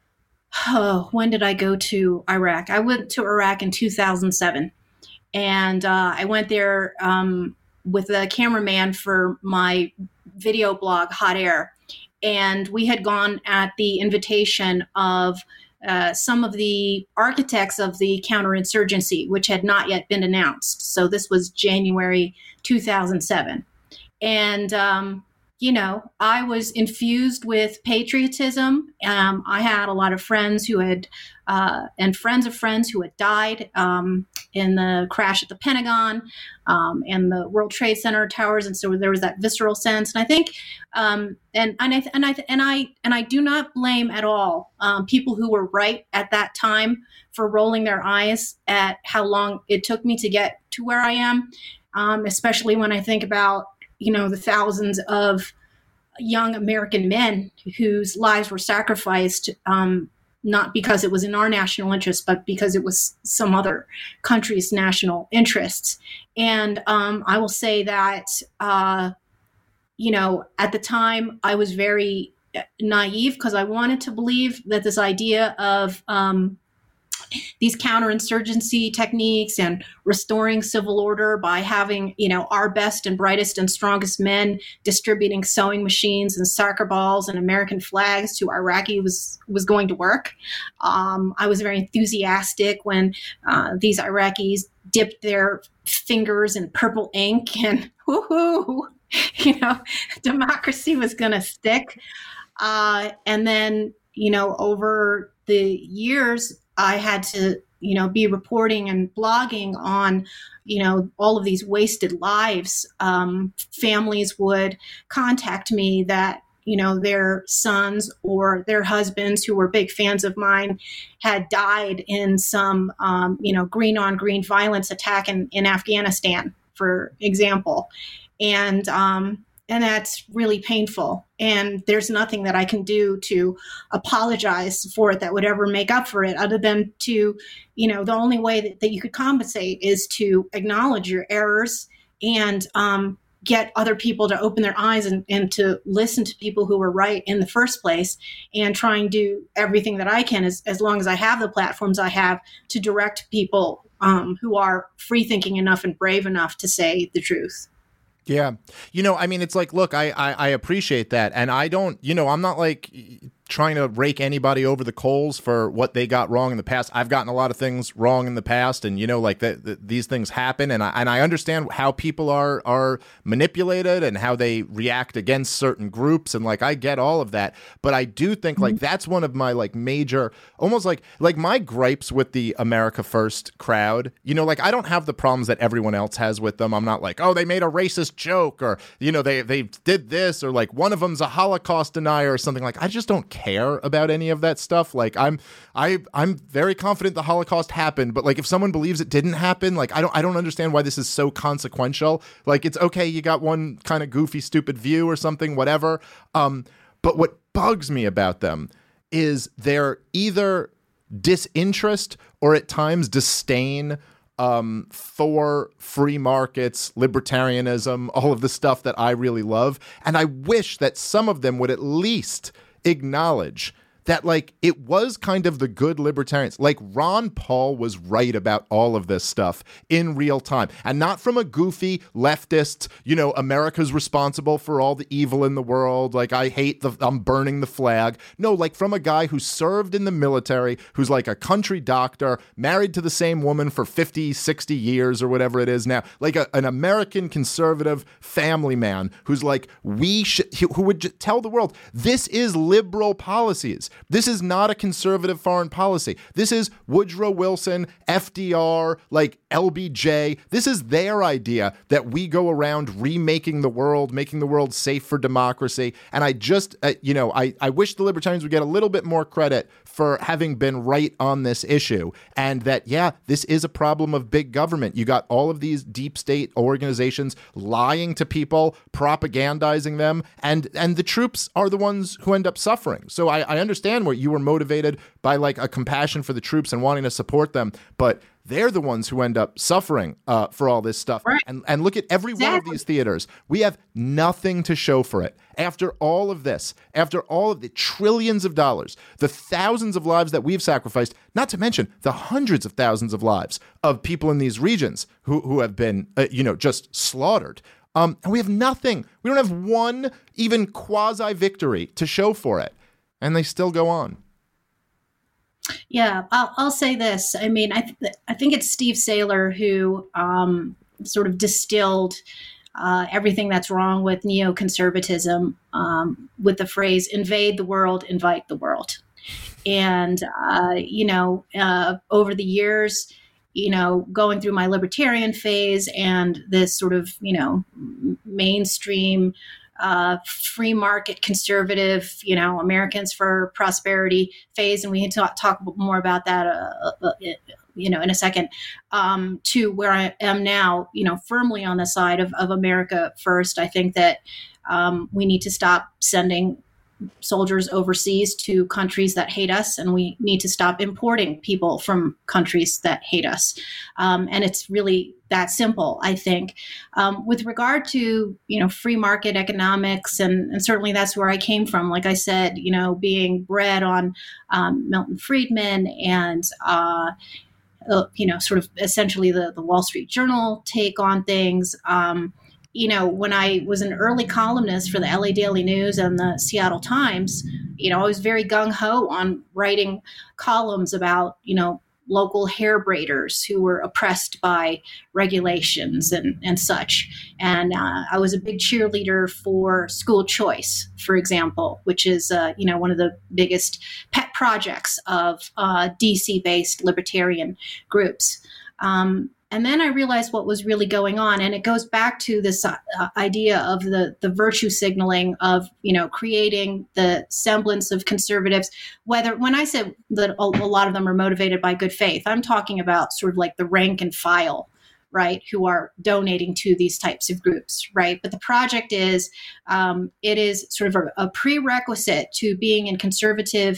oh, when did I go to Iraq? I went to Iraq in two thousand seven, and uh, I went there um, with a cameraman for my video blog, Hot Air. And we had gone at the invitation of uh, some of the architects of the counterinsurgency, which had not yet been announced. So this was January two thousand seven. And, um, you know, I was infused with patriotism. Um, I had a lot of friends who had, uh, and friends of friends who had died um, in the crash at the Pentagon um, and the World Trade Center towers, and so there was that visceral sense. And I think, um, and and I and I and I and I do not blame at all um, people who were right at that time for rolling their eyes at how long it took me to get to where I am, um, especially when I think about, you know, the thousands of young American men whose lives were sacrificed, um, not because it was in our national interest, but because it was some other country's national interests. And um, I will say that, uh, you know, at the time I was very naive because I wanted to believe that this idea of um, these counterinsurgency techniques and restoring civil order by having, you know, our best and brightest and strongest men distributing sewing machines and soccer balls and American flags to Iraqi was was going to work. Um, I was very enthusiastic when uh, these Iraqis dipped their fingers in purple ink and woohoo, you know, democracy was going to stick. Uh, and then, you know, over the years, I had to, you know, be reporting and blogging on, you know, all of these wasted lives. Um, families would contact me that, you know, their sons or their husbands who were big fans of mine had died in some, um, you know, green on green violence attack in, in Afghanistan, for example. And, um, and that's really painful. And there's nothing that I can do to apologize for it that would ever make up for it, other than to, you know, the only way that, that you could compensate is to acknowledge your errors and um, get other people to open their eyes and, and to listen to people who were right in the first place, and try and do everything that I can, as, as long as I have the platforms I have, to direct people um, who are free thinking enough and brave enough to say the truth. Yeah. You know, I mean, it's like, look, I, I, I appreciate that. And I don't, you know, I'm not like trying to rake anybody over the coals for what they got wrong in the past. I've gotten a lot of things wrong in the past, and, you know, like that, th- these things happen. And I, and I understand how people are, are manipulated and how they react against certain groups. And like, I get all of that. But I do think like that's one of my like major, almost like, like my gripes with the America First crowd, you know, like I don't have the problems that everyone else has with them. I'm not like, oh, they made a racist joke, or, you know, they, they did this, or like one of them's a Holocaust denier or something. Like, I just don't care about any of that stuff. Like I'm I I'm very confident the Holocaust happened, but like if someone believes it didn't happen, like I don't I don't understand why this is so consequential. Like it's okay, you got one kind of goofy stupid view or something, whatever. Um but what bugs me about them is their either disinterest or at times disdain um, for free markets, libertarianism, all of the stuff that I really love. And I wish that some of them would at least acknowledge that, like, it was kind of the good libertarians. Like, Ron Paul was right about all of this stuff in real time. And not from a goofy leftist, you know, America's responsible for all the evil in the world. Like, I hate the, I'm burning the flag. No, like from a guy who served in the military, who's like a country doctor, married to the same woman for fifty, sixty years or whatever it is now. Like a, an American conservative family man who's like, we should, who would j- tell the world, this is liberal policies. This is not a conservative foreign policy. This is Woodrow Wilson, F D R, like L B J. This is their idea that we go around remaking the world, making the world safe for democracy. And I just, uh, you know, I, I wish the libertarians would get a little bit more credit for having been right on this issue. And that, yeah, this is a problem of big government. You got all of these deep state organizations lying to people, propagandizing them, and, and the troops are the ones who end up suffering. So I, I understand where you were motivated by like a compassion for the troops and wanting to support them, but they're the ones who end up suffering uh, for all this stuff. Right. And and look at every exactly. one of these theaters. We have nothing to show for it. After all of this, after all of the trillions of dollars, the thousands of lives that we've sacrificed, not to mention the hundreds of thousands of lives of people in these regions who, who have been, uh, you know, just slaughtered. Um, and we have nothing. We don't have one even quasi-victory to show for it. And they still go on. Yeah, I'll, I'll say this. I mean, I, th- I think it's Steve Saylor who um, sort of distilled uh, everything that's wrong with neoconservatism um, with the phrase, invade the world, invite the world. And, uh, you know, uh, over the years, you know, going through my libertarian phase and this sort of, you know, mainstream uh, free market conservative, you know, Americans for Prosperity phase. And we can talk, talk more about that, uh, uh, you know, in a second, um, to where I am now, you know, firmly on the side of, of America First. I think that um, we need to stop sending soldiers overseas to countries that hate us, and we need to stop importing people from countries that hate us. Um, and it's really that simple, I think. Um, with regard to, you know, free market economics, and, and certainly that's where I came from. Like I said, you know, being bred on um, Milton Friedman and, uh, uh, you know, sort of essentially the, the Wall Street Journal take on things. Um, you know, when I was an early columnist for the L A Daily News and the Seattle Times, you know, I was very gung-ho on writing columns about, you know, local hair braiders who were oppressed by regulations and, and such. And uh, I was a big cheerleader for school choice, for example, which is, uh, you know, one of the biggest pet projects of uh, D C-based libertarian groups. Um, And then I realized what was really going on. And it goes back to this uh, idea of the, the virtue signaling of, you know, creating the semblance of conservatives, whether when I said that a, a lot of them are motivated by good faith, I'm talking about sort of like the rank and file, right, who are donating to these types of groups, right? But the project is, um, it is sort of a, a prerequisite to being in conservative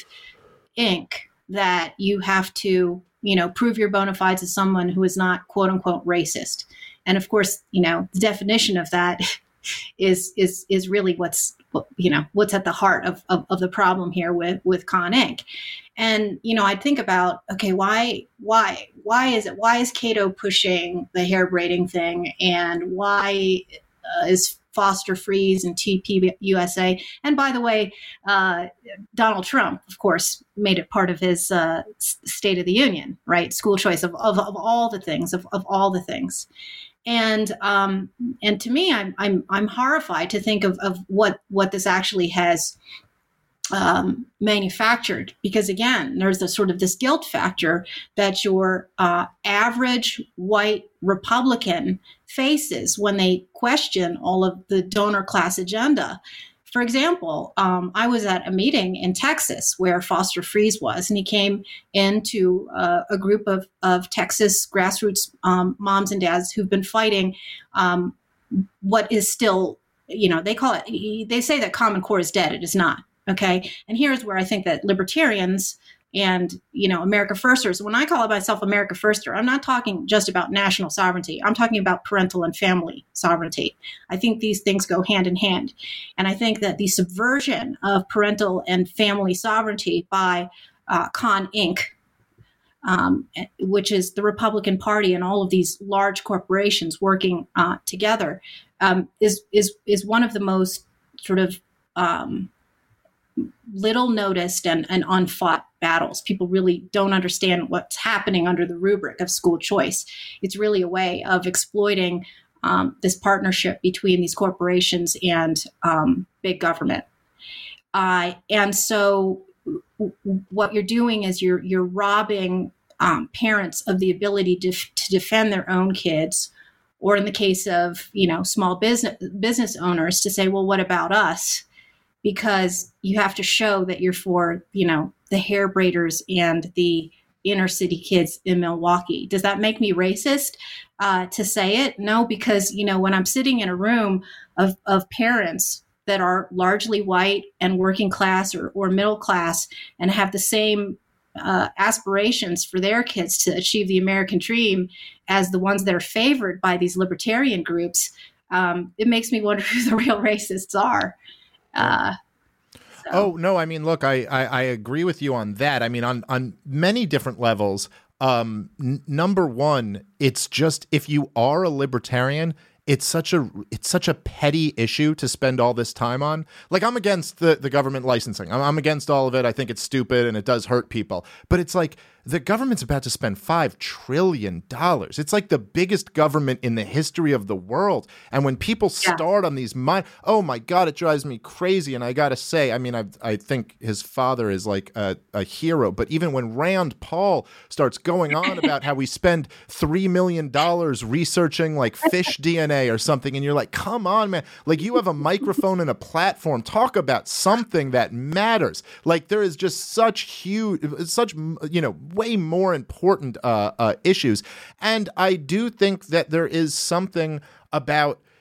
ink that you have to, you know, prove your bona fides as someone who is not quote unquote racist. And of course, you know, the definition of that is, is, is really what's, you know, what's at the heart of, of, of the problem here with, with Con Incorporated. And, you know, I think about, okay, why, why, why is it, why is Cato pushing the hair braiding thing? And why uh, is Foster Freeze and T P U S A. And by the way, uh, Donald Trump, of course, made it part of his uh, State of the Union, right? School choice of, of, of all the things, of, of all the things. And um, and to me, I'm I'm I'm horrified to think of, of what what this actually has um, manufactured, because again, there's a sort of this guilt factor that your uh, average white Republican faces when they question all of the donor class agenda. For example, um, I was at a meeting in Texas where Foster Freeze was, and he came into uh, a group of, of Texas grassroots um, moms and dads who've been fighting um, what is still, you know, they call it, they say that Common Core is dead. It is not. Okay. And here's where I think that libertarians and, you know, America Firsters, when I call myself America Firster, I'm not talking just about national sovereignty. I'm talking about parental and family sovereignty. I think these things go hand in hand. And I think that the subversion of parental and family sovereignty by uh, Con Incorporated, um, which is the Republican Party and all of these large corporations working uh, together, um, is, is, is one of the most sort of um, little noticed and, and unfought battles. People really don't understand what's happening under the rubric of school choice. It's really a way of exploiting um, this partnership between these corporations and um, big government. Uh, and so w- what you're doing is you're you're robbing um, parents of the ability to, to defend their own kids, or in the case of, you know, small business business owners, to say, well, what about us? Because you have to show that you're for, you know, the hair braiders and the inner city kids in Milwaukee. Does that make me racist uh, to say it? No, because, you know, when I'm sitting in a room of, of parents that are largely white and working class or, or middle class and have the same uh, aspirations for their kids to achieve the American dream as the ones that are favored by these libertarian groups, um, it makes me wonder who the real racists are. Uh, so. Oh, no, I mean, look, I, I, I agree with you on that. I mean, on, on many different levels. Um, n- number one, it's just, if you are a libertarian, it's such a it's such a petty issue to spend all this time on. Like, I'm against the, the government licensing. I'm, I'm against all of it. I think it's stupid and it does hurt people. But it's like, the government's about to spend five trillion dollars. It's like the biggest government in the history of the world. And when people Yeah. start on these, mi- oh my God, it drives me crazy. And I got to say, I mean, I I think his father is like a, a hero. But even when Rand Paul starts going on about how we spend three million dollars researching like fish D N A or something, and you're like, come on, man. Like, you have a microphone and a platform. Talk about something that matters. Like, there is just such huge, such, you know, way more important uh, uh, issues. And I do think that there is something about,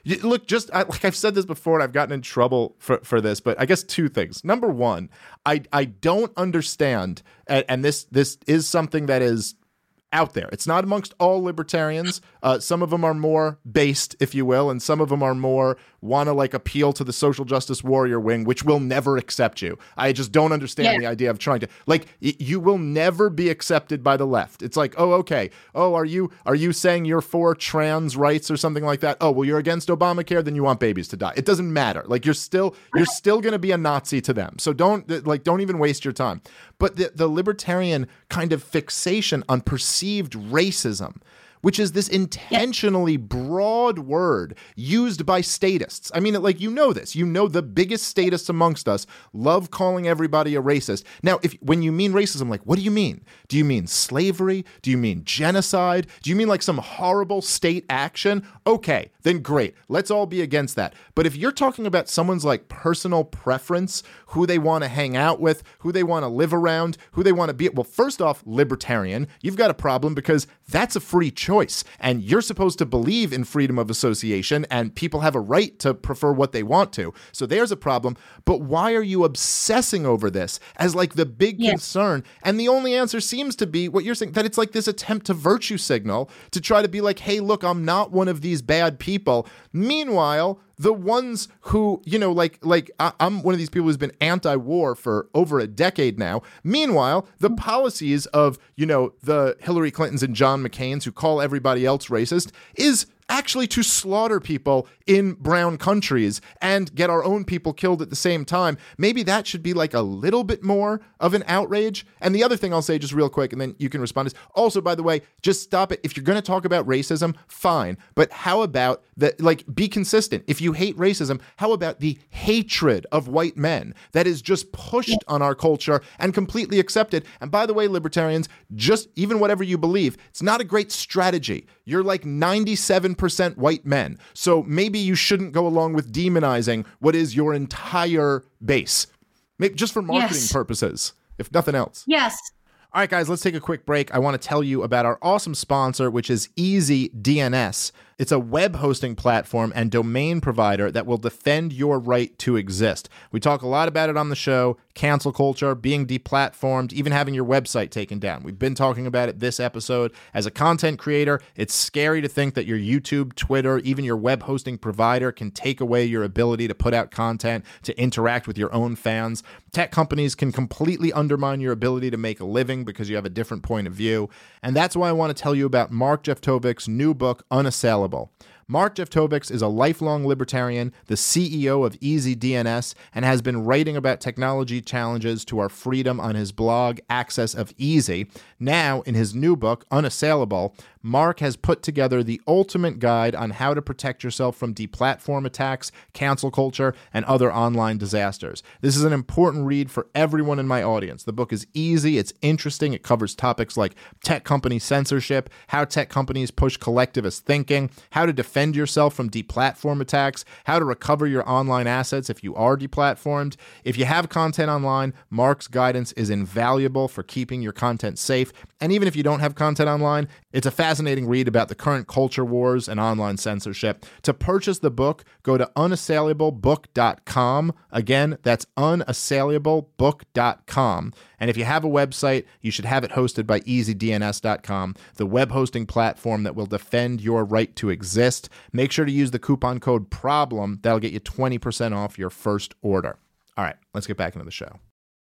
You, look, just I, like I've said this before, and I've gotten in trouble for, for this, but I guess two things. Number one, I I don't understand, and, and this this is something that is out there. It's not amongst all libertarians. Uh, some of them are more based, if you will, and some of them are more want to like appeal to the social justice warrior wing, which will never accept you. I just don't understand yeah. the idea of trying to like y- you will never be accepted by the left. It's like, oh, okay. Oh, are you are you saying you're for trans rights or something like that? Oh, well, you're against Obamacare, then you want babies to die. It doesn't matter. Like you're still you're still going to be a Nazi to them. So don't like don't even waste your time. But the the libertarian kind of fixation on perceived racism, which is this intentionally broad word used by statists. I mean, like, you know this. You know the biggest statists amongst us love calling everybody a racist. Now, if when you mean racism, like, what do you mean? Do you mean slavery? Do you mean genocide? Do you mean like some horrible state action? Okay, then great. Let's all be against that. But if you're talking about someone's like personal preference, who they want to hang out with, who they want to live around, who they want to be, well, first off, libertarian, you've got a problem because that's a free choice. And you're supposed to believe in freedom of association, and people have a right to prefer what they want to. So there's a problem. But why are you obsessing over this as like the big yes. concern? And the only answer seems to be what you're saying, that it's like this attempt to virtue signal to try to be like, hey, look, I'm not one of these bad people. Meanwhile, the ones who, you know, like, like I, I'm one of these people who's been anti-war for over a decade now. Meanwhile, the policies of, you know, the Hillary Clintons and John McCain's who call everybody else racist is actually to slaughter people in brown countries and get our own people killed at the same time. Maybe that should be like a little bit more of an outrage. And the other thing I'll say just real quick, and then you can respond, is also, by the way, just stop it. If you're going to talk about racism, fine. But how about that? Like, be consistent. If you hate racism, how about the hatred of white men that is just pushed on our culture and completely accepted? And by the way, libertarians, just even whatever you believe, it's not a great strategy. You're like ninety-seven percent white men. So maybe you shouldn't go along with demonizing what is your entire base. Maybe just for marketing yes. purposes, if nothing else. Yes. All right, guys, let's take a quick break. I want to tell you about our awesome sponsor, which is Easy D N S. It's a web hosting platform and domain provider that will defend your right to exist. We talk a lot about it on the show, cancel culture, being deplatformed, even having your website taken down. We've been talking about it this episode. As a content creator, it's scary to think that your YouTube, Twitter, even your web hosting provider can take away your ability to put out content, to interact with your own fans. Tech companies can completely undermine your ability to make a living because you have a different point of view. And that's why I want to tell you about Mark Jeftovic's new book, Unassailable. Mark Jeftovic is a lifelong libertarian, the C E O of Easy D N S, and has been writing about technology challenges to our freedom on his blog, Access of Easy. Now, in his new book, Unassailable, Mark has put together the ultimate guide on how to protect yourself from deplatform attacks, cancel culture, and other online disasters. This is an important read for everyone in my audience. The book is easy, it's interesting, it covers topics like tech company censorship, how tech companies push collectivist thinking, how to defend yourself from deplatform attacks, how to recover your online assets if you are deplatformed. If you have content online, Mark's guidance is invaluable for keeping your content safe. And even if you don't have content online, it's a fascinating read about the current culture wars and online censorship. To purchase the book, go to unassailable book dot com. Again, that's unassailable book dot com. And if you have a website, you should have it hosted by easy D N S dot com, the web hosting platform that will defend your right to exist. Make sure to use the coupon code PROBLEM. That'll get you twenty percent off your first order. All right, let's get back into the show.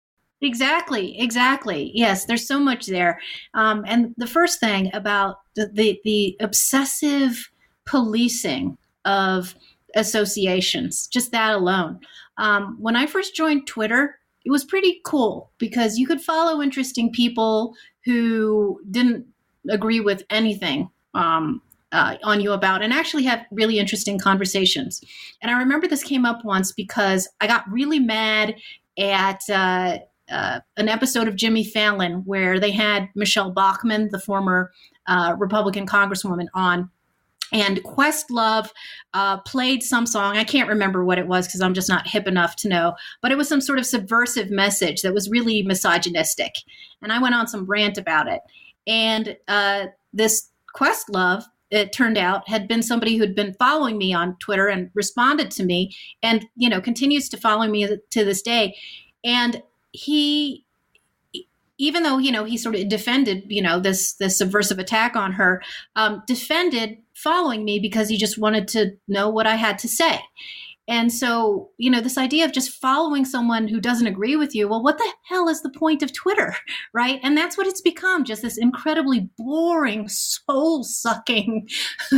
Exactly, exactly. Yes, there's so much there. Um, and the first thing about the, the, the obsessive policing of associations, just that alone. Um, when I first joined Twitter, it was pretty cool because you could follow interesting people who didn't agree with anything um, uh, on you about and actually have really interesting conversations. And I remember this came up once because I got really mad at uh, uh, an episode of Jimmy Fallon where they had Michelle Bachmann, the former uh, Republican congresswoman, on. And Questlove uh, played some song. I can't remember what it was because I'm just not hip enough to know. But it was some sort of subversive message that was really misogynistic. And I went on some rant about it. And uh, this Questlove it turned out, had been somebody who'd been following me on Twitter and responded to me, and you know continues to follow me to this day. And he, even though you know he sort of defended you know this this subversive attack on her, um, defended following me because he just wanted to know what I had to say. And so, you know, this idea of just following someone who doesn't agree with you, well, what the hell is the point of Twitter, right? And that's what it's become, just this incredibly boring, soul-sucking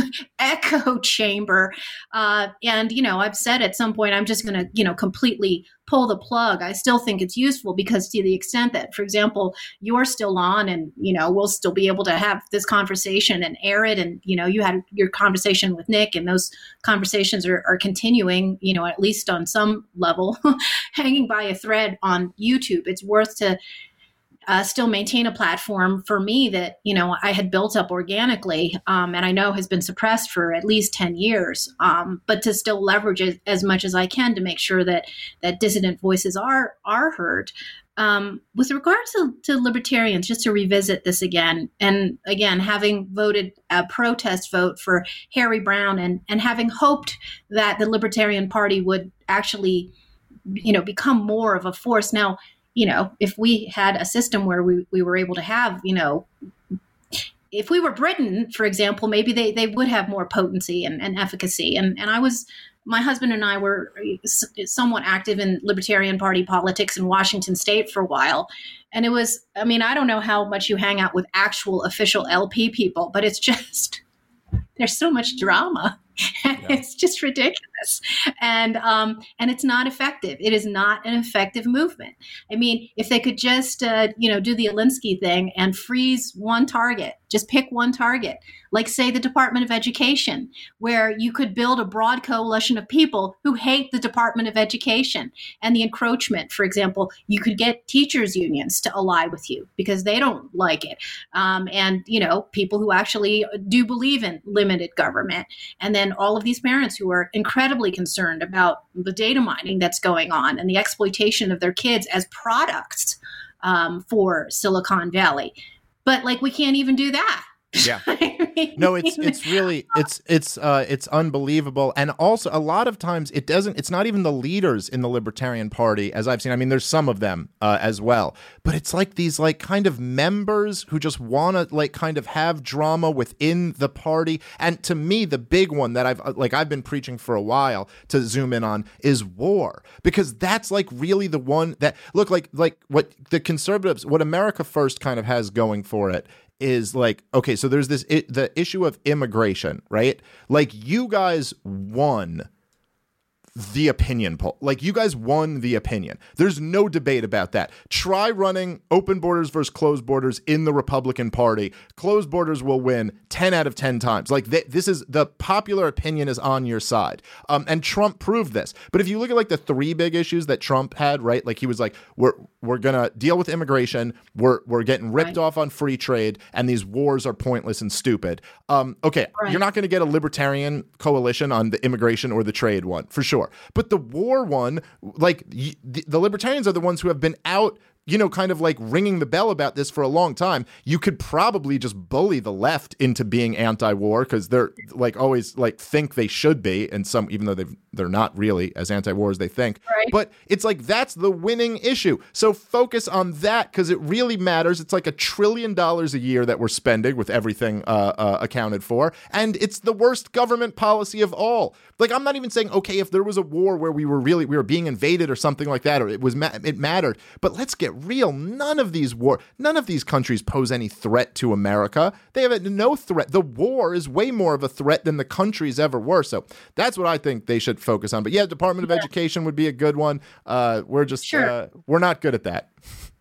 echo chamber. Uh, and, you know, I've said at some point, I'm just going to, you know, completely pull the plug. I still think it's useful because to the extent that, for example, you're still on and, you know, we'll still be able to have this conversation and air it. And, you know, you had your conversation with Nick and those conversations are, are continuing, you know, at least on some level, hanging by a thread on YouTube. It's worth to uh, still maintain a platform for me that, you know, I had built up organically um, and I know has been suppressed for at least ten years, um, but to still leverage it as much as I can to make sure that that dissident voices are are heard. Um, with regards to, to libertarians, just to revisit this again, and again, having voted a protest vote for Harry Brown and, and having hoped that the Libertarian Party would actually, you know, become more of a force. Now, you know, if we had a system where we, we were able to have, you know, if we were Britain, for example, maybe they, they would have more potency and, and efficacy. And, and I was, my husband and I were somewhat active in Libertarian Party politics in Washington State for a while. And it was, I mean, I don't know how much you hang out with actual official L P people, but it's just, there's so much drama. Yeah. It's just ridiculous. And um, and it's not effective. It is not an effective movement. I mean, if they could just, uh, you know, do the Alinsky thing and freeze one target, just pick one target, like, say, the Department of Education, where you could build a broad coalition of people who hate the Department of Education and the encroachment. For example, you could get teachers' unions to ally with you because they don't like it. Um, and, you know, people who actually do believe in limited government. And then all of these parents who are incredibly concerned about the data mining that's going on and the exploitation of their kids as products um, for Silicon Valley. But like, we can't even do that. Yeah. No, it's it's really it's it's uh it's unbelievable. And also a lot of times it doesn't it's not even the leaders in the Libertarian Party, as I've seen. I mean, there's some of them uh, as well. But it's like these like kind of members who just want to like kind of have drama within the party. And to me, the big one that I've like I've been preaching for a while to zoom in on is war, because that's like really the one that look like like what the conservatives, what America First kind of has going for it is like, okay, so there's this, it, the issue of immigration, right? Like, you guys won the opinion poll. Like, you guys won the opinion. There's no debate about that. Try running open borders versus closed borders in the Republican Party. Closed borders will win ten out of ten times. Like, th- this is, the popular opinion is on your side. Um, and Trump proved this. But if you look at like the three big issues that Trump had, right? Like, he was like, we're we're gonna deal with immigration. We're we're getting ripped right. off on free trade, and these wars are pointless and stupid. Um, okay, right. You're not going to get a libertarian coalition on the immigration or the trade one for sure. But the war one, like y- the, the libertarians are the ones who have been out, you know, kind of like ringing the bell about this for a long time. You could probably just bully the left into being anti-war because they're like always like think they should be, and some, even though they've they're not really as anti-war as they think. Right. But it's like that's the winning issue. So focus on that because it really matters. It's like a trillion dollars a year that we're spending with everything uh, uh, accounted for, and it's the worst government policy of all. Like, I'm not even saying, okay, if there was a war where we were really we were being invaded or something like that, or it was ma- it mattered. But let's get real. None of these war, none of these countries pose any threat to America. They have no threat. The war is way more of a threat than the countries ever were. So that's what I think they should focus on. But yeah, Department of yeah. Education would be a good one. Uh, we're just sure. uh, we're not good at that.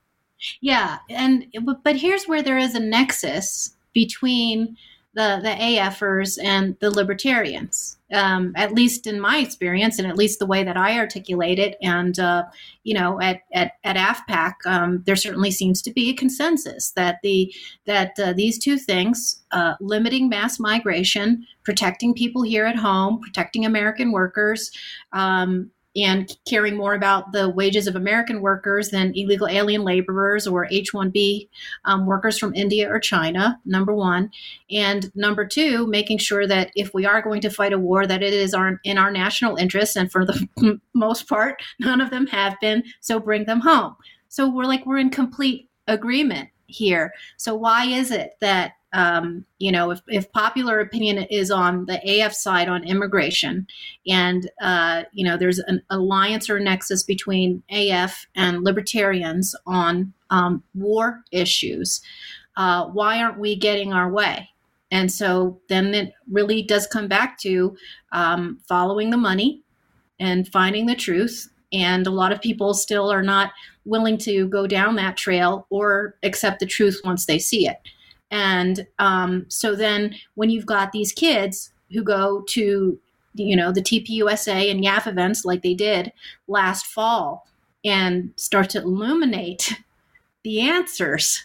Yeah, and but here's where there is a nexus between the the AFers and the libertarians, um, at least in my experience, and at least the way that I articulate it. And uh, you know, at at at AFPAC, um, there certainly seems to be a consensus that the that uh, these two things, uh, limiting mass migration, protecting people here at home, protecting American workers, um, and caring more about the wages of American workers than illegal alien laborers or H one B um, workers from India or China, number one. And number two, making sure that if we are going to fight a war, that it is our, in our national interests. And for the most part, none of them have been. So bring them home. So we're like, we're in complete agreement here. So why is it that, um, you know, if, if popular opinion is on the A F side on immigration and, uh, you know, there's an alliance or nexus between A F and libertarians on um, war issues, uh, why aren't we getting our way? And so then it really does come back to um, following the money and finding the truth. And a lot of people still are not willing to go down that trail or accept the truth once they see it. And um, so then when you've got these kids who go to, you know, the T P U S A and Y A F events like they did last fall and start to illuminate the answers,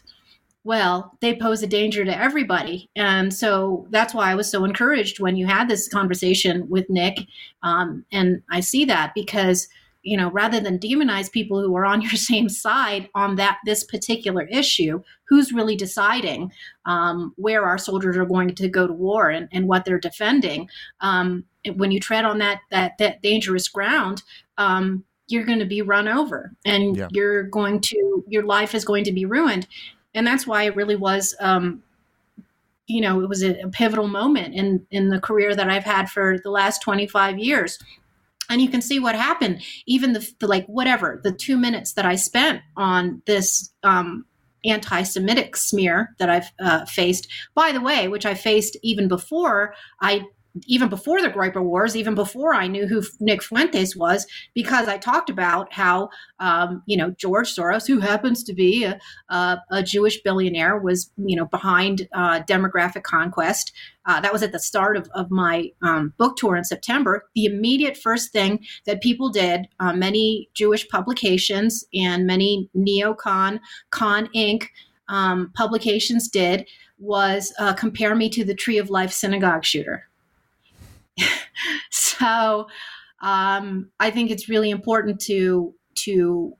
well, they pose a danger to everybody. And so that's why I was so encouraged when you had this conversation with Nick. Um, and I see that because, you know, rather than demonize people who are on your same side on that this particular issue, who's really deciding um, where our soldiers are going to go to war and, and what they're defending? Um, when you tread on that that that dangerous ground, um, you're going to be run over, and yeah. you're going to your life is going to be ruined. And that's why it really was, um, you know, it was a, a pivotal moment in in the career that I've had for the last twenty-five years. And you can see what happened. Even the, the like whatever the two minutes that I spent on this um, anti-Semitic smear that I've uh, faced, by the way, which I faced even before I, even before the Groyper Wars, even before I knew who Nick Fuentes was, because I talked about how um, you know George Soros, who happens to be a, a, a Jewish billionaire, was you know behind uh, demographic conquest. Uh, that was at the start of, of my um, book tour in September. The immediate first thing that people did, uh, many Jewish publications and many neocon, Con Incorporated um, publications did, was uh, compare me to the Tree of Life synagogue shooter. So um, I think it's really important to to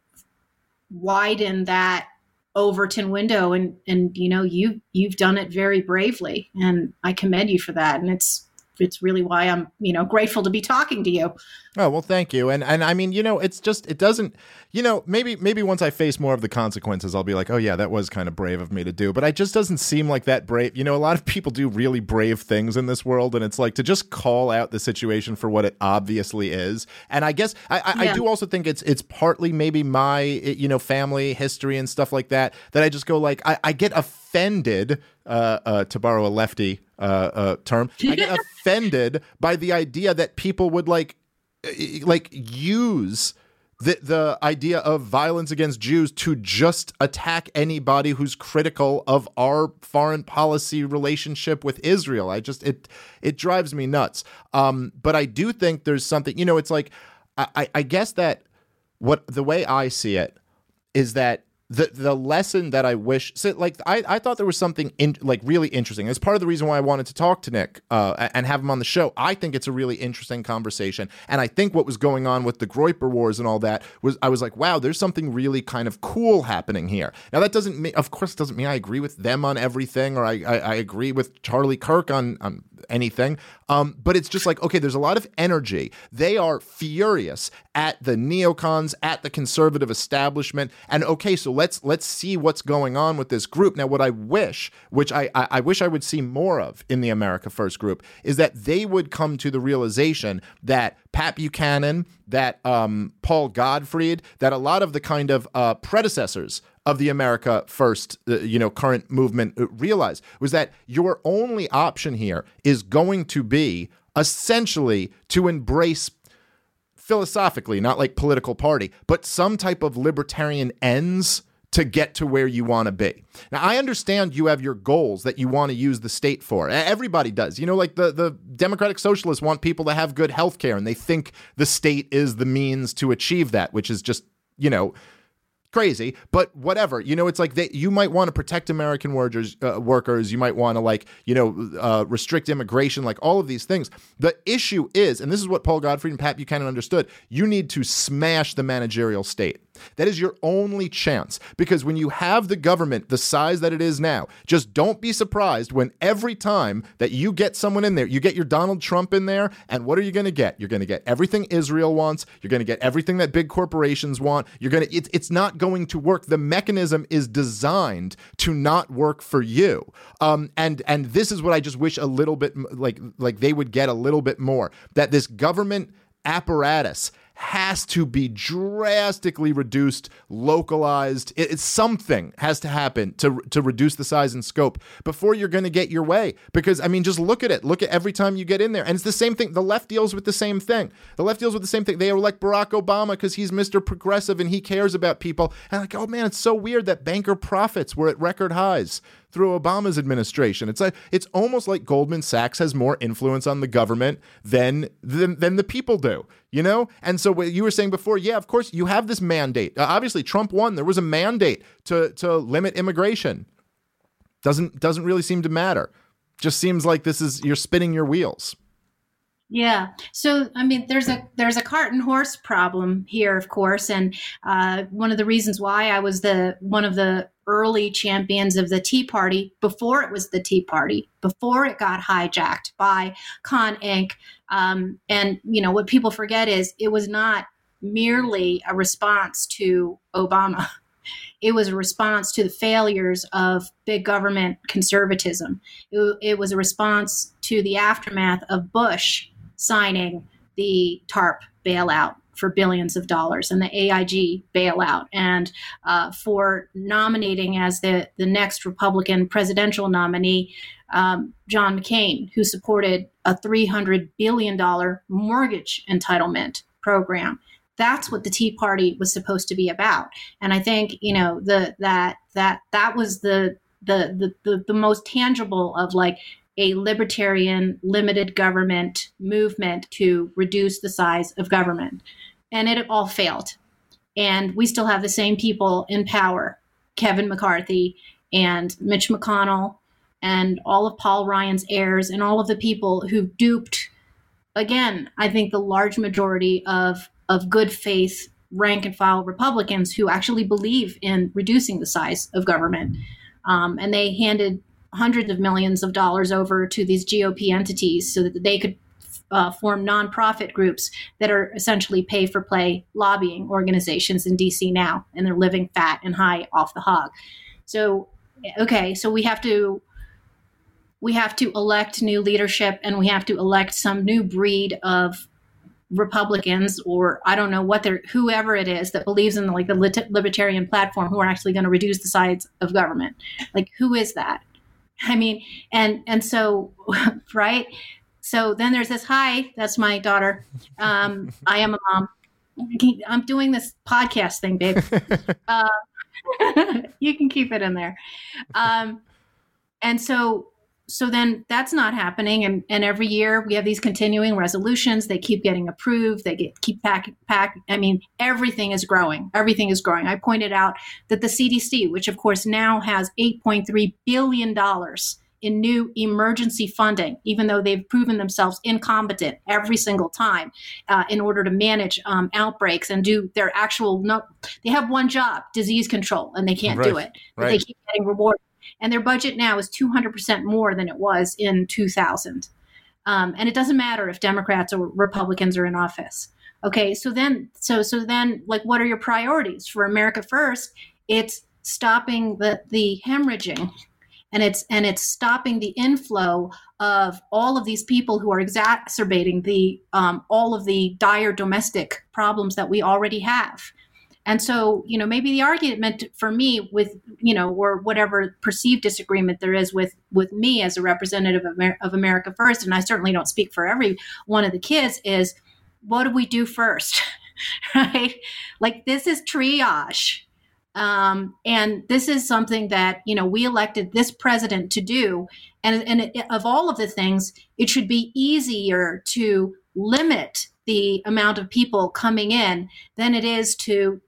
widen that Overton window, and and you know you you've done it very bravely, and I commend you for that. And it's it's really why I'm you know grateful to be talking to you. Oh, well, thank you. And and I mean, you know, it's just it doesn't, you know, maybe maybe once I face more of the consequences, I'll be like, oh yeah, that was kind of brave of me to do. But it just doesn't seem like that brave. You know, a lot of people do really brave things in this world, and it's like to just call out the situation for what it obviously is. And I guess I, I, yeah. I do also think it's it's partly maybe my you know family history and stuff like that that I just go like I, I get offended uh, uh, to borrow a lefty uh, uh, term. I get offended by the idea that people would like. like use the the idea of violence against Jews to just attack anybody who's critical of our foreign policy relationship with Israel. I just it it drives me nuts. Um, but I do think there's something, you know, it's like I, I guess that what the way I see it is that the the lesson that I wish, so like I, I thought there was something in, like really interesting. It's part of the reason why I wanted to talk to Nick uh, and have him on the show. I think it's a really interesting conversation, and I think what was going on with the Groyper Wars and all that was I was like, wow, there's something really kind of cool happening here. Now that doesn't mean, of course, doesn't mean I agree with them on everything, or I I, I agree with Charlie Kirk on on anything. Um, but it's just like, okay, there's a lot of energy. They are furious at the neocons, at the conservative establishment. And okay, so let's let's see what's going on with this group. Now, what I wish, which I, I, I wish I would see more of in the America First group, is that they would come to the realization that Pat Buchanan, that um, Paul Gottfried, that a lot of the kind of uh, predecessors of the America First, uh, you know, current movement uh, realized was that your only option here is going to be essentially to embrace philosophically, not like political party, but some type of libertarian ends to get to where you want to be. Now, I understand you have your goals that you want to use the state for. Everybody does. You know, like the, the Democratic Socialists want people to have good health care, and they think the state is the means to achieve that, which is just, you know, crazy, but whatever. You know, it's like they, you might want to protect American workers, uh, workers. You might want to like, you know, uh, restrict immigration, like all of these things. The issue is, and this is what Paul Gottfried and Pat Buchanan understood, you need to smash the managerial state. That is your only chance, because when you have the government the size that it is now, just don't be surprised when every time that you get someone in there, you get your Donald Trump in there, and what are you going to get? You're going to get everything Israel wants. You're going to get everything that big corporations want. You're going to, it, it's not going to work. The mechanism is designed to not work for you. Um, and and this is what I just wish a little bit, like like they would get a little bit more, that this government apparatus has to be drastically reduced, localized. It, it's something has to happen to to reduce the size and scope before you're going to get your way. Because, I mean, just look at it. Look at every time you get in there. And it's the same thing. The left deals with the same thing. The left deals with the same thing. They elect Barack Obama because he's Mister Progressive and he cares about people. And like, oh, man, it's so weird that banker profits were at record highs through Obama's administration. It's like, it's almost like Goldman Sachs has more influence on the government than than, than the people do, you know? And so what you were saying before, yeah, of course, you have this mandate. Uh, obviously, Trump won. There was a mandate to to limit immigration. Doesn't doesn't really seem to matter. Just seems like this is, you're spinning your wheels. Yeah. So, I mean, there's a there's a cart and horse problem here, of course. And uh, one of the reasons why I was the one of the early champions of the Tea Party before it was the Tea Party, before it got hijacked by Con Incorporated. Um, and, you know, what people forget is it was not merely a response to Obama. It was a response to the failures of big government conservatism. It, it was a response to the aftermath of Bush signing the TARP bailout for billions of dollars and the A I G bailout, and uh, for nominating as the, the next Republican presidential nominee, um, John McCain, who supported a three hundred billion dollars mortgage entitlement program. That's what the Tea Party was supposed to be about. And I think, you know, the that that that was the the the the, the most tangible of like a libertarian limited government movement to reduce the size of government. And it all failed. And we still have the same people in power, Kevin McCarthy and Mitch McConnell and all of Paul Ryan's heirs and all of the people who duped, again, I think the large majority of, of good faith rank and file Republicans who actually believe in reducing the size of government. Um, and they handed hundreds of millions of dollars over to these G O P entities so that they could uh, form nonprofit groups that are essentially pay for play lobbying organizations in D C now, and they're living fat and high off the hog. So, okay, so we have to we have to elect new leadership, and we have to elect some new breed of Republicans, or I don't know what they're, whoever it is that believes in like the libertarian platform, who are actually going to reduce the size of government. Like, who is that? I mean, and and so, right? So then there's this, hi, that's my daughter. Um, I am a mom. I'm doing this podcast thing, babe. Uh, you can keep it in there. Um, and so, so then that's not happening. And, and every year we have these continuing resolutions. They keep getting approved. They get keep pack, pack. I mean, everything is growing. Everything is growing. I pointed out that the C D C, which of course now has eight point three billion dollars in new emergency funding, even though they've proven themselves incompetent every single time uh, in order to manage um, outbreaks and do their actual, no, they have one job, disease control, and they can't right. do it. But right. they keep getting rewarded. And their budget now is two hundred percent more than it was in two thousand. Um, and it doesn't matter if Democrats or Republicans are in office. Okay, so then, so so then, like, what are your priorities for America First? It's stopping the the hemorrhaging, and it's and it's stopping the inflow of all of these people who are exacerbating the um, all of the dire domestic problems that we already have. And so, you know, maybe the argument for me with, you know, or whatever perceived disagreement there is with, with me as a representative of, Amer- of America First, and I certainly don't speak for every one of the kids, is what do we do first, right? Like, this is triage. Um, and this is something that, you know, we elected this president to do. And, and it, of all of the things, it should be easier to limit the amount of people coming in than it is to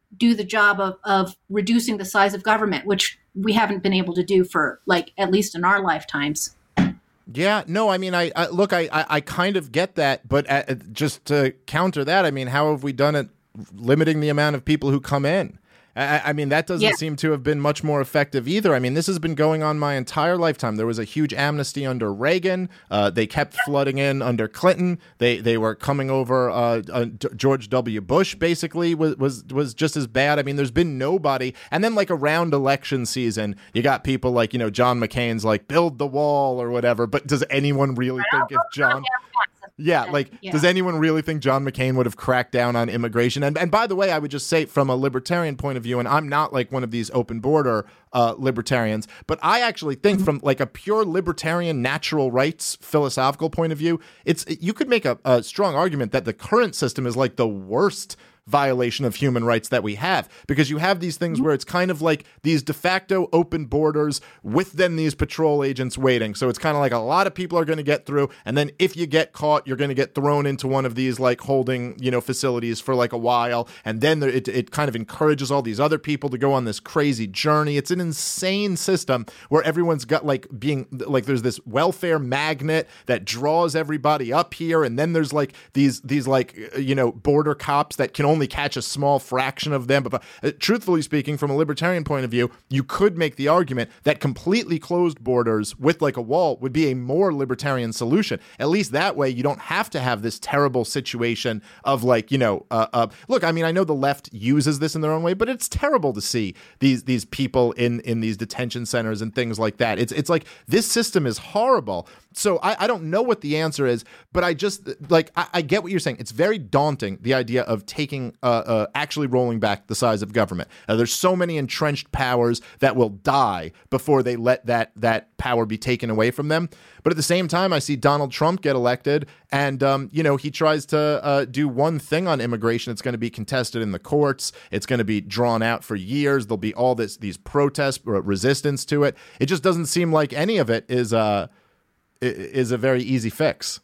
do the job of, of reducing the size of government, which we haven't been able to do for, like, at least in our lifetimes. Yeah, no, I mean, I, I look, I, I, I kind of get that, but uh, just to counter that, I mean, how have we done it limiting the amount of people who come in? I, I mean, that doesn't yeah. seem to have been much more effective either. I mean, this has been going on my entire lifetime. There was a huge amnesty under Reagan. Uh, they kept flooding in under Clinton. They they were coming over. Uh, uh, D- George W. Bush basically was, was was just as bad. I mean, there's been nobody. And then like around election season, you got people like, you know, John McCain's like, build the wall or whatever. But does anyone really think if John... Yeah, like, yeah. does anyone really think John McCain would have cracked down on immigration? And and by the way, I would just say from a libertarian point of view, and I'm not like one of these open border uh, libertarians, but I actually think from like a pure libertarian natural rights philosophical point of view, it's you could make a, a strong argument that the current system is like the worst violation of human rights that we have, because you have these things where it's kind of like these de facto open borders with then these patrol agents waiting. So it's kind of like a lot of people are going to get through, and then if you get caught, you're going to get thrown into one of these like holding, you know, facilities for like a while, and then there, it it kind of encourages all these other people to go on this crazy journey. It's an insane system where everyone's got like being like there's this welfare magnet that draws everybody up here, and then there's like these these like you know border cops that can only only catch a small fraction of them. But, but uh, truthfully speaking, from a libertarian point of view, you could make the argument that completely closed borders with like a wall would be a more libertarian solution. At least that way, you don't have to have this terrible situation of like, you know, uh, uh, look, I mean, I know the left uses this in their own way, but it's terrible to see these these people in, in these detention centers and things like that. It's, it's like this system is horrible. So I, I don't know what the answer is, but I just like I, I get what you're saying. It's very daunting, the idea of taking uh, uh, actually rolling back the size of government. Uh, there's so many entrenched powers that will die before they let that that power be taken away from them. But at the same time, I see Donald Trump get elected, and um, you know he tries to uh, do one thing on immigration. It's going to be contested in the courts. It's going to be drawn out for years. There'll be all this these protests, resistance to it. It just doesn't seem like any of it is uh, is a very easy fix.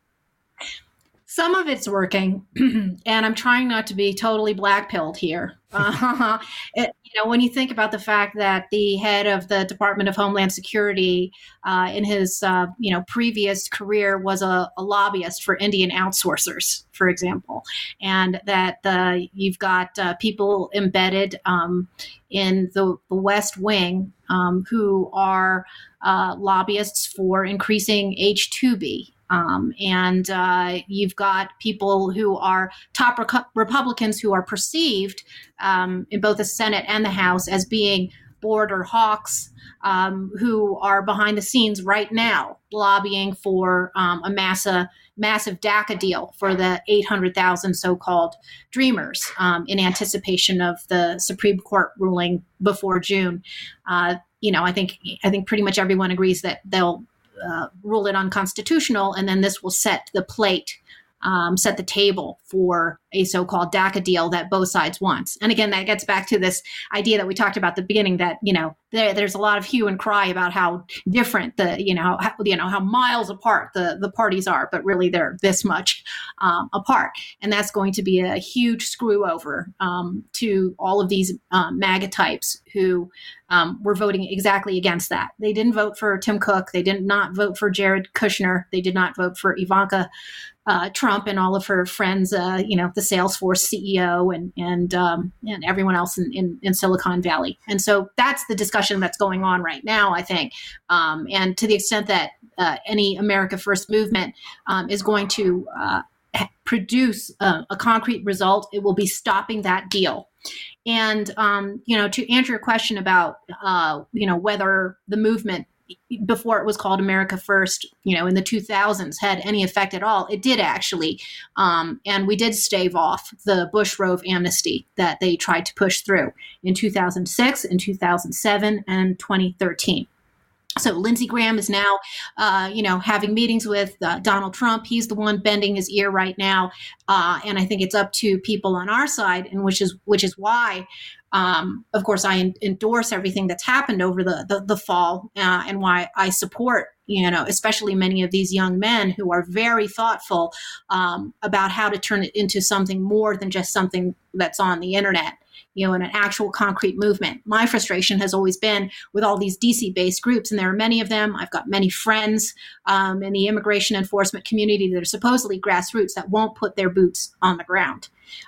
Some of it's working, and I'm trying not to be totally black-pilled here. Uh, it, you know, when you think about the fact that the head of the Department of Homeland Security uh, in his, uh, you know, previous career was a, a lobbyist for Indian outsourcers, for example, and that uh, you've got uh, people embedded um, in the, the West Wing um, who are uh, lobbyists for increasing H two B. Um, and uh, you've got people who are top Reco- Republicans who are perceived um, in both the Senate and the House as being border hawks um, who are behind the scenes right now lobbying for um, a massa, massive DACA deal for the eight hundred thousand so-called Dreamers um, in anticipation of the Supreme Court ruling before June. Uh, you know, I think I think pretty much everyone agrees that they'll Uh, rule it unconstitutional, and then this will set the plate, um, set the table for a so-called DACA deal that both sides want. And again, that gets back to this idea that we talked about at the beginning that, you know, there, there's a lot of hue and cry about how different the, you know, how, you know, how miles apart the, the parties are, but really they're this much um, apart. And that's going to be a huge screw over um, to all of these um, MAGA types who um, were voting exactly against that. They didn't vote for Tim Cook. They did not vote for Jared Kushner. They did not vote for Ivanka Uh, Trump and all of her friends, uh, you know, the Salesforce C E O and and um, and everyone else in, in, in Silicon Valley. And so that's the discussion that's going on right now, I think. Um, and to the extent that uh, any America First movement um, is going to uh, produce a, a concrete result, it will be stopping that deal. And, um, you know, to answer your question about, uh, you know, whether the movement before it was called America First, you know, in the two thousands had any effect at all, it did actually. Um, and we did stave off the Bush Rove amnesty that they tried to push through in two thousand six, in two thousand seven, and twenty thirteen. So Lindsey Graham is now, uh, you know, having meetings with uh, Donald Trump. He's the one bending his ear right now. Uh, and I think it's up to people on our side, and which is which is why, um, of course, I en- endorse everything that's happened over the, the, the fall uh, and why I support, you know, especially many of these young men who are very thoughtful um, about how to turn it into something more than just something that's on the internet. you know, in an actual concrete movement. My frustration has always been with all these D C-based groups, and there are many of them. I've got many friends um, in the immigration enforcement community that are supposedly grassroots that won't put their boots on the ground.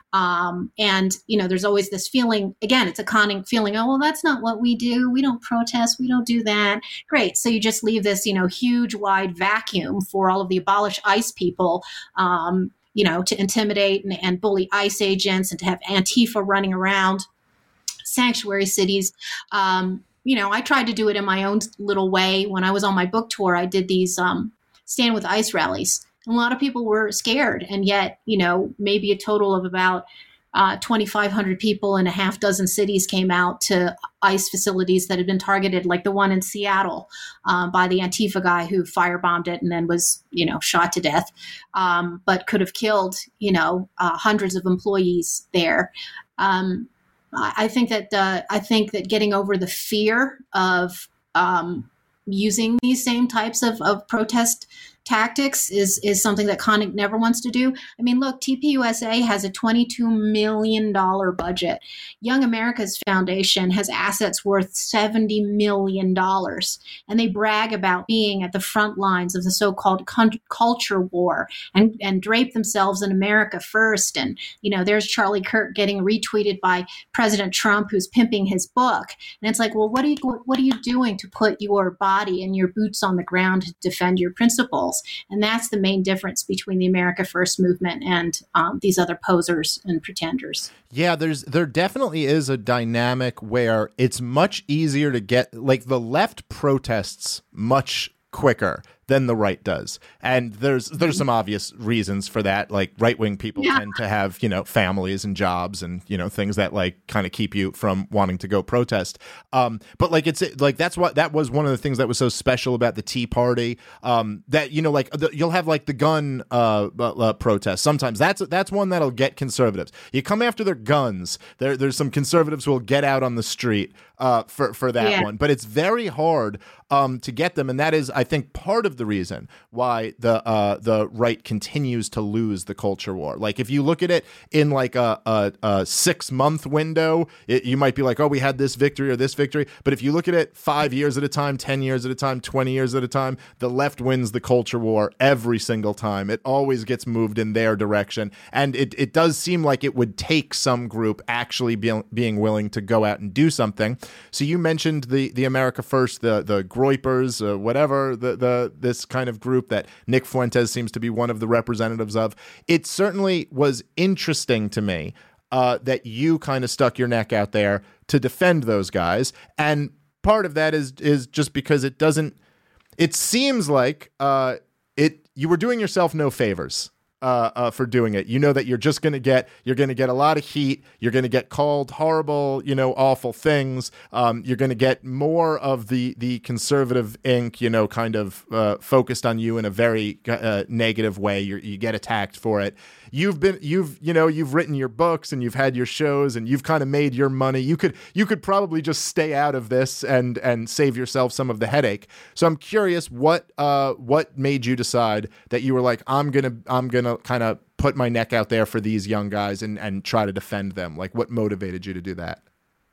Um, and, you know, there's always this feeling, again, it's a conning feeling, oh, well, that's not what we do. We don't protest. We don't do that. Great. So you just leave this, you know, huge, wide vacuum for all of the abolish ICE people, um, you know, to intimidate and, and bully ICE agents and to have Antifa running around sanctuary cities. Um, you know, I tried to do it in my own little way. When I was on my book tour, I did these um, Stand With ICE rallies. A lot of people were scared, and yet, you know, maybe a total of about uh, twenty-five hundred people in a half dozen cities came out to ICE facilities that had been targeted, like the one in Seattle um, by the Antifa guy who firebombed it and then was, you know, shot to death, um, but could have killed, you know, uh, hundreds of employees there. Um, I think that uh, I think that getting over the fear of um, using these same types of, of protest tactics is is something that Connick never wants to do. I mean, look, T P U S A has a twenty-two million dollars budget. Young America's Foundation has assets worth seventy million dollars. And they brag about being at the front lines of the so-called con- culture war and, and drape themselves in America first. And, you know, there's Charlie Kirk getting retweeted by President Trump, who's pimping his book. And it's like, well, what are you, what are you doing to put your body and your boots on the ground to defend your principles? And that's the main difference between the America First movement and um, these other posers and pretenders. Yeah, there's there definitely is a dynamic where it's much easier to get, like, the left protests much quicker than the right does. And there's there's some obvious reasons for that. Like, right-wing people yeah. tend to have, you know, families and jobs and, you know, things that, like, kind of keep you from wanting to go protest. Um, but, like, it's like that's what that was one of the things that was so special about the Tea Party. Um, that, you know, like, the, you'll have, like, the gun uh, uh, protests. Sometimes that's that's one that'll get conservatives. You come after their guns, there there's some conservatives who will get out on the street uh, for, for that yeah. one. But it's very hard um, to get them. And that is, I think, part of the reason why the uh, the right continues to lose the culture war. Like, if you look at it in like a, a, a six month window, it, you might be like, oh, we had this victory or this victory. But if you look at it five years at a time, ten years at a time, twenty years at a time, the left wins the culture war every single time. It always gets moved in their direction. And it, it does seem like it would take some group actually be, being willing to go out and do something. So you mentioned the, the America First, the the Groypers, uh, whatever, the the this kind of group that Nick Fuentes seems to be one of the representatives of. It certainly was interesting to me uh, that you kind of stuck your neck out there to defend those guys. And part of that is is just because it doesn't, it seems like uh, it you were doing yourself no favors. Uh, uh, for doing it. You know that you're just going to get, you're going to get a lot of heat. You're going to get called horrible, you know, awful things. Um, you're going to get more of the, the conservative ink, you know, kind of uh, focused on you in a very uh, negative way. You're, you get attacked for it. You've been, you've, you know, you've written your books and you've had your shows and you've kind of made your money. You could, you could probably just stay out of this and, and save yourself some of the headache. So I'm curious what, uh, what made you decide that you were like, I'm going to, I'm going to kind of put my neck out there for these young guys and, and try to defend them? Like, what motivated you to do that?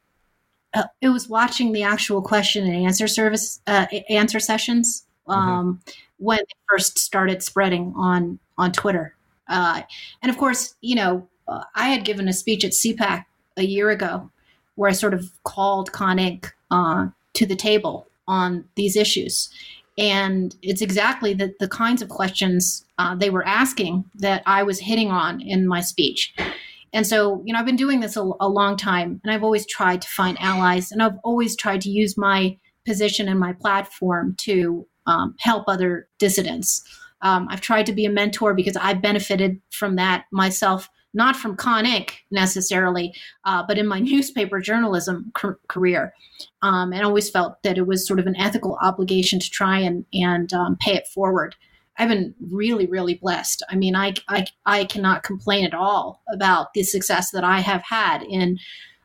Uh, it was watching the actual question and answer service, uh, answer sessions um, mm-hmm. when they first started spreading on, on Twitter. Uh, and of course, you know, uh, I had given a speech at C PAC a year ago where I sort of called Connick uh, to the table on these issues. And it's exactly the, the kinds of questions uh, they were asking that I was hitting on in my speech. And so, you know, I've been doing this a, a long time, and I've always tried to find allies, and I've always tried to use my position and my platform to um, help other dissidents. Um, I've tried to be a mentor because I benefited from that myself, not from Connick necessarily, uh, but in my newspaper journalism c- career. Um, and always felt that it was sort of an ethical obligation to try and, and um, pay it forward. I've been really, really blessed. I mean, I, I, I cannot complain at all about the success that I have had in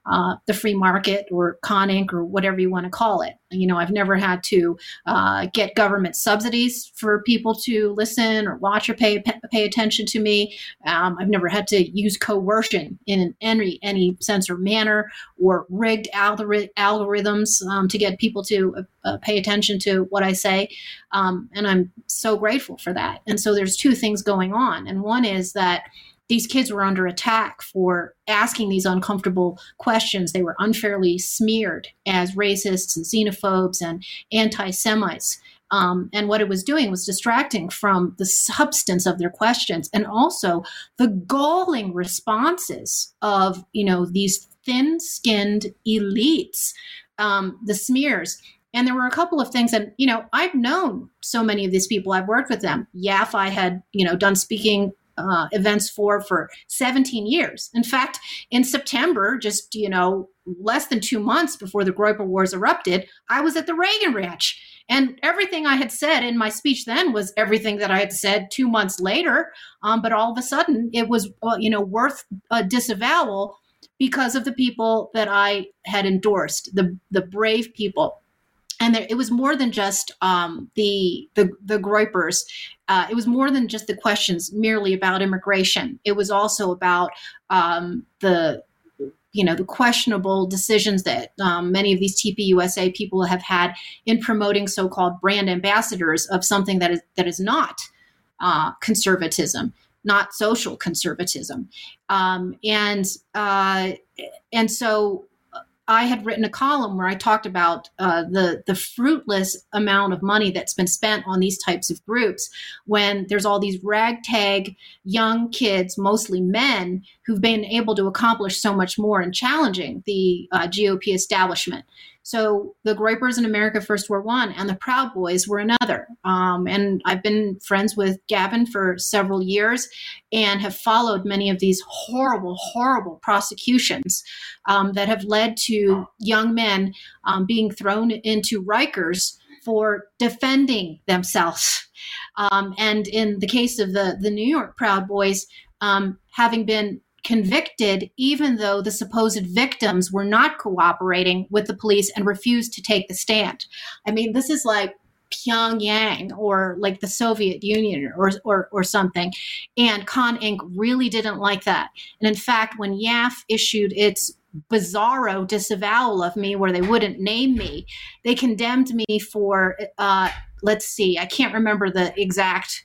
uh, the free market or Con Incorporated or whatever you want to call it. You know, I've never had to uh, get government subsidies for people to listen or watch or pay pay attention to me. Um, I've never had to use coercion in any any sense or manner, or rigged algori- algorithms um, to get people to uh, pay attention to what I say. Um, and I'm so grateful for that. And so there's two things going on. And one is that these kids were under attack for asking these uncomfortable questions. They were unfairly smeared as racists and xenophobes and anti-Semites. Um, and what it was doing was distracting from the substance of their questions, and also the galling responses of, you know, these thin-skinned elites, um, the smears. And there were a couple of things, and, you know, I've known so many of these people. I've worked with them. Yaf, I had, you know, done speaking Uh, events for for seventeen years. In fact, in September, just, you know, less than two months before the Groyper Wars erupted, I was at the Reagan Ranch. And everything I had said in my speech then was everything that I had said two months later. Um, but all of a sudden, it was, uh, you know, worth a disavowal because of the people that I had endorsed, the the brave people. And there, it was more than just um, the, the the Groypers. Uh, it was more than just the questions merely about immigration. It was also about um, the, you know, the questionable decisions that um, many of these T P U S A people have had in promoting so-called brand ambassadors of something that is that is not uh, conservatism, not social conservatism, um, and uh, and so. I had written a column where I talked about uh, the the fruitless amount of money that's been spent on these types of groups when there's all these ragtag young kids, mostly men, who've been able to accomplish so much more in challenging the uh, G O P establishment. So the Groypers in America First War One and the Proud Boys were another. Um, and I've been friends with Gavin for several years and have followed many of these horrible, horrible prosecutions um, that have led to young men um, being thrown into Rikers for defending themselves. Um, and in the case of the, the New York Proud Boys, um, having been convicted, even though the supposed victims were not cooperating with the police and refused to take the stand. I mean, this is like Pyongyang or like the Soviet Union or, or, or something. And Con Incorporated really didn't like that. And in fact, when Yaf issued its bizarro disavowal of me where they wouldn't name me, they condemned me for, uh, let's see, I can't remember the exact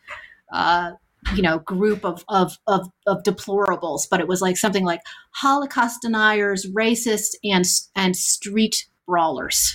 uh you know, group of, of, of, of deplorables, but it was like something like Holocaust deniers, racists, and, and street brawlers.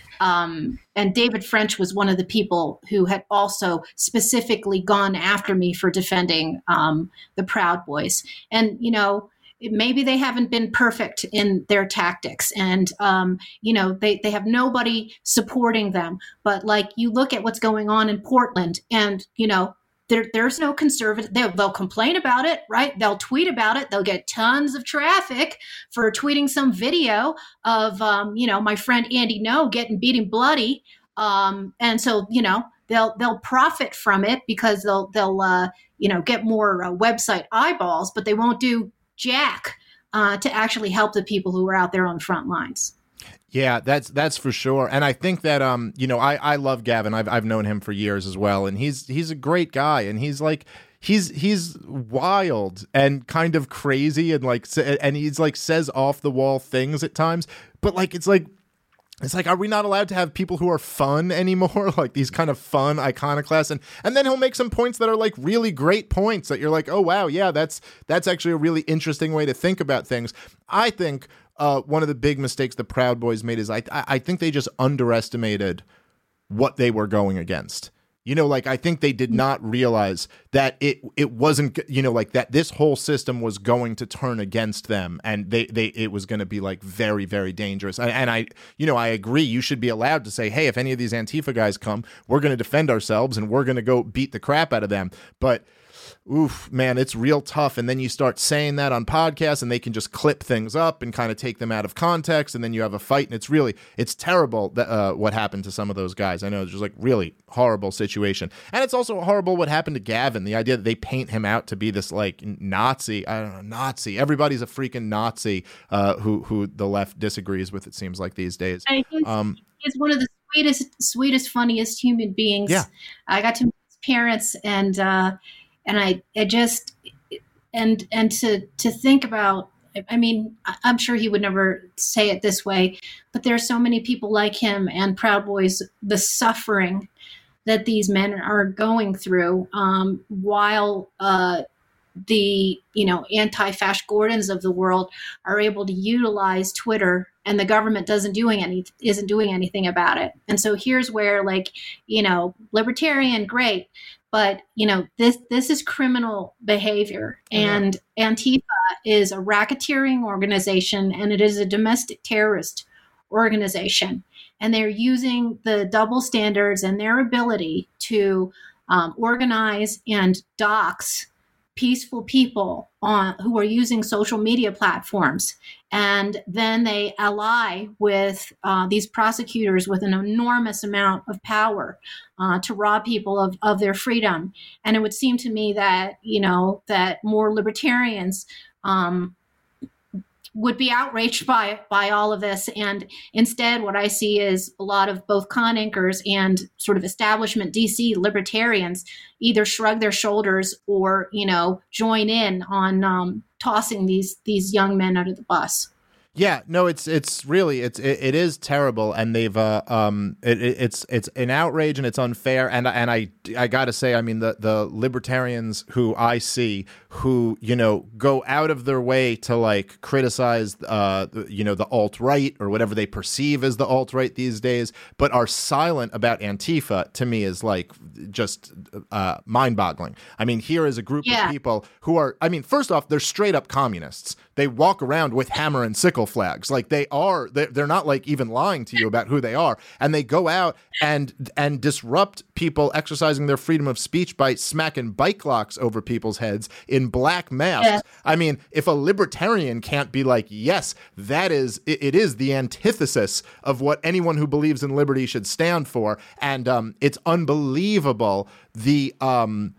Um, and David French was one of the people who had also specifically gone after me for defending um, the Proud Boys. And, you know, maybe they haven't been perfect in their tactics and, um, you know, they, they have nobody supporting them. But like you look at what's going on in Portland and, you know, There, there's no conservative. They'll, they'll complain about it, right? They'll tweet about it. They'll get tons of traffic for tweeting some video of, um, you know, my friend Andy No getting beaten bloody, um, and so you know they'll they'll profit from it because they'll they'll uh, you know get more uh, website eyeballs, but they won't do jack uh, to actually help the people who are out there on the front lines. Yeah, that's that's for sure. And I think that um, you know, I, I love Gavin. I've I've known him for years as well, and he's he's a great guy, and he's like he's he's wild and kind of crazy, and like and he's like says off the wall things at times, but like it's like it's like, are we not allowed to have people who are fun anymore? Like these kind of fun iconoclasts, and and then he'll make some points that are like really great points that you're like, oh wow, yeah, that's that's actually a really interesting way to think about things. I think. Uh, one of the big mistakes the Proud Boys made is I I think they just underestimated what they were going against. You know, like I think they did not realize that it it wasn't, you know, like that this whole system was going to turn against them, and they they it was going to be like very, very dangerous. And, and I, you know, I agree. You should be allowed to say, hey, if any of these Antifa guys come, we're going to defend ourselves and we're going to go beat the crap out of them. But oof, man, it's real tough. And then you start saying that on podcasts and they can just clip things up and kind of take them out of context. And then you have a fight. And it's really, it's terrible that, uh, what happened to some of those guys. I know it's just like really horrible situation. And it's also horrible what happened to Gavin. The idea that they paint him out to be this like Nazi, I don't know, Nazi. Everybody's a freaking Nazi uh, who, who the left disagrees with, it seems like these days. He's, um, he's one of the sweetest, sweetest, funniest human beings. Yeah. I got to meet his parents and, uh, And I, I just, and and to to think about, I mean, I'm sure he would never say it this way, but there are so many people like him and Proud Boys, the suffering that these men are going through, um, while uh, the, you know, anti-Fash Gordons of the world are able to utilize Twitter, and the government doesn't doing any isn't doing anything about it. And so here's where, like, you know, libertarian, great. But, you know, this this is criminal behavior, and mm-hmm. Antifa is a racketeering organization, and it is a domestic terrorist organization. And they're using the double standards and their ability to um, organize and dox peaceful people on, who are using social media platforms. And then they ally with uh, these prosecutors with an enormous amount of power uh, to rob people of, of their freedom. And it would seem to me that, you know, that more libertarians um, would be outraged by by all of this. And instead, what I see is a lot of both con anchors and sort of establishment D C libertarians either shrug their shoulders or, you know, join in on um, tossing these these young men under the bus. Yeah, no, it's it's really it's it, it is terrible, and they've uh, um it, it, it's it's an outrage and it's unfair, and and I I gotta say, I mean the the libertarians who I see who you know go out of their way to like criticize uh you know the alt-right or whatever they perceive as the alt-right these days, but are silent about Antifa, to me is like just uh mind-boggling. I mean, here is a group yeah. of people who are, I mean, first off, they're straight up communists. They walk around with hammer and sickle flags. Like they are, they're, they're not like even lying to you about who they are. And they go out and and disrupt people exercising their freedom of speech by smacking bike locks over people's heads in black masks. Yeah. I mean, if a libertarian can't be like, yes, that is, it, it is the antithesis of what anyone who believes in liberty should stand for. And um, it's unbelievable the um,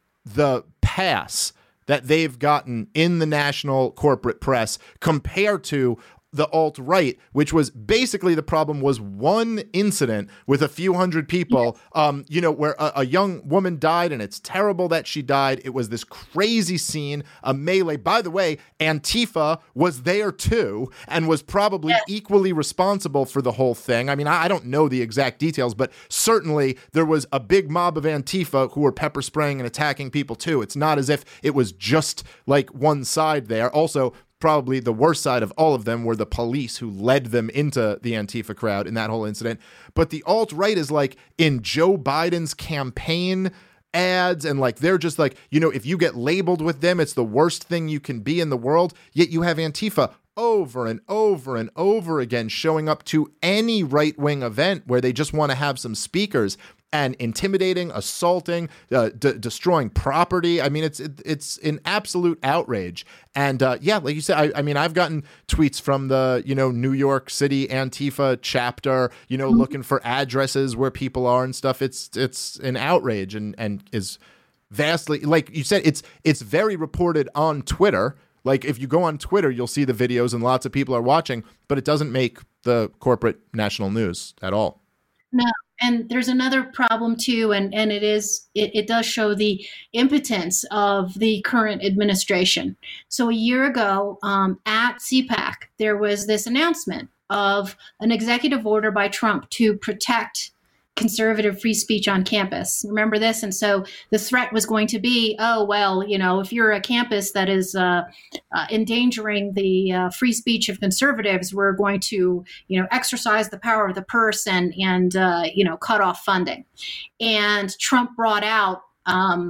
the pass that they've gotten in the national corporate press compared to the alt-right, which was basically the problem was one incident with a few hundred people, um, you know, where a, a young woman died, and it's terrible that she died. It was this crazy scene, a melee. By the way, Antifa was there too and was probably yeah. equally responsible for the whole thing. I mean, I, I don't know the exact details, but certainly there was a big mob of Antifa who were pepper spraying and attacking people too. It's not as if it was just like one side there. Also, probably the worst side of all of them were the police who led them into the Antifa crowd in that whole incident. But the alt-right is like in Joe Biden's campaign ads, and like they're just like, you know, if you get labeled with them, it's the worst thing you can be in the world. Yet you have Antifa over and over and over again showing up to any right-wing event where they just want to have some speakers and intimidating, assaulting, uh, d- destroying property. I mean, it's it, it's an absolute outrage. And uh, yeah, like you said, I, I mean, I've gotten tweets from the, you know, New York City Antifa chapter, you know, mm-hmm. looking for addresses where people are and stuff. It's it's an outrage and and is vastly, like you said, it's it's very reported on Twitter. Like if you go on Twitter, you'll see the videos and lots of people are watching, but it doesn't make the corporate national news at all. No. And there's another problem too, and, and it is it, it does show the impotence of the current administration. So a year ago um, at C PAC, there was this announcement of an executive order by Trump to protect conservative free speech on campus. Remember this? And so the threat was going to be, oh, well, you know, if you're a campus that is uh, uh, endangering the uh, free speech of conservatives, we're going to, you know, exercise the power of the purse and, and uh, you know, cut off funding. And Trump brought out um,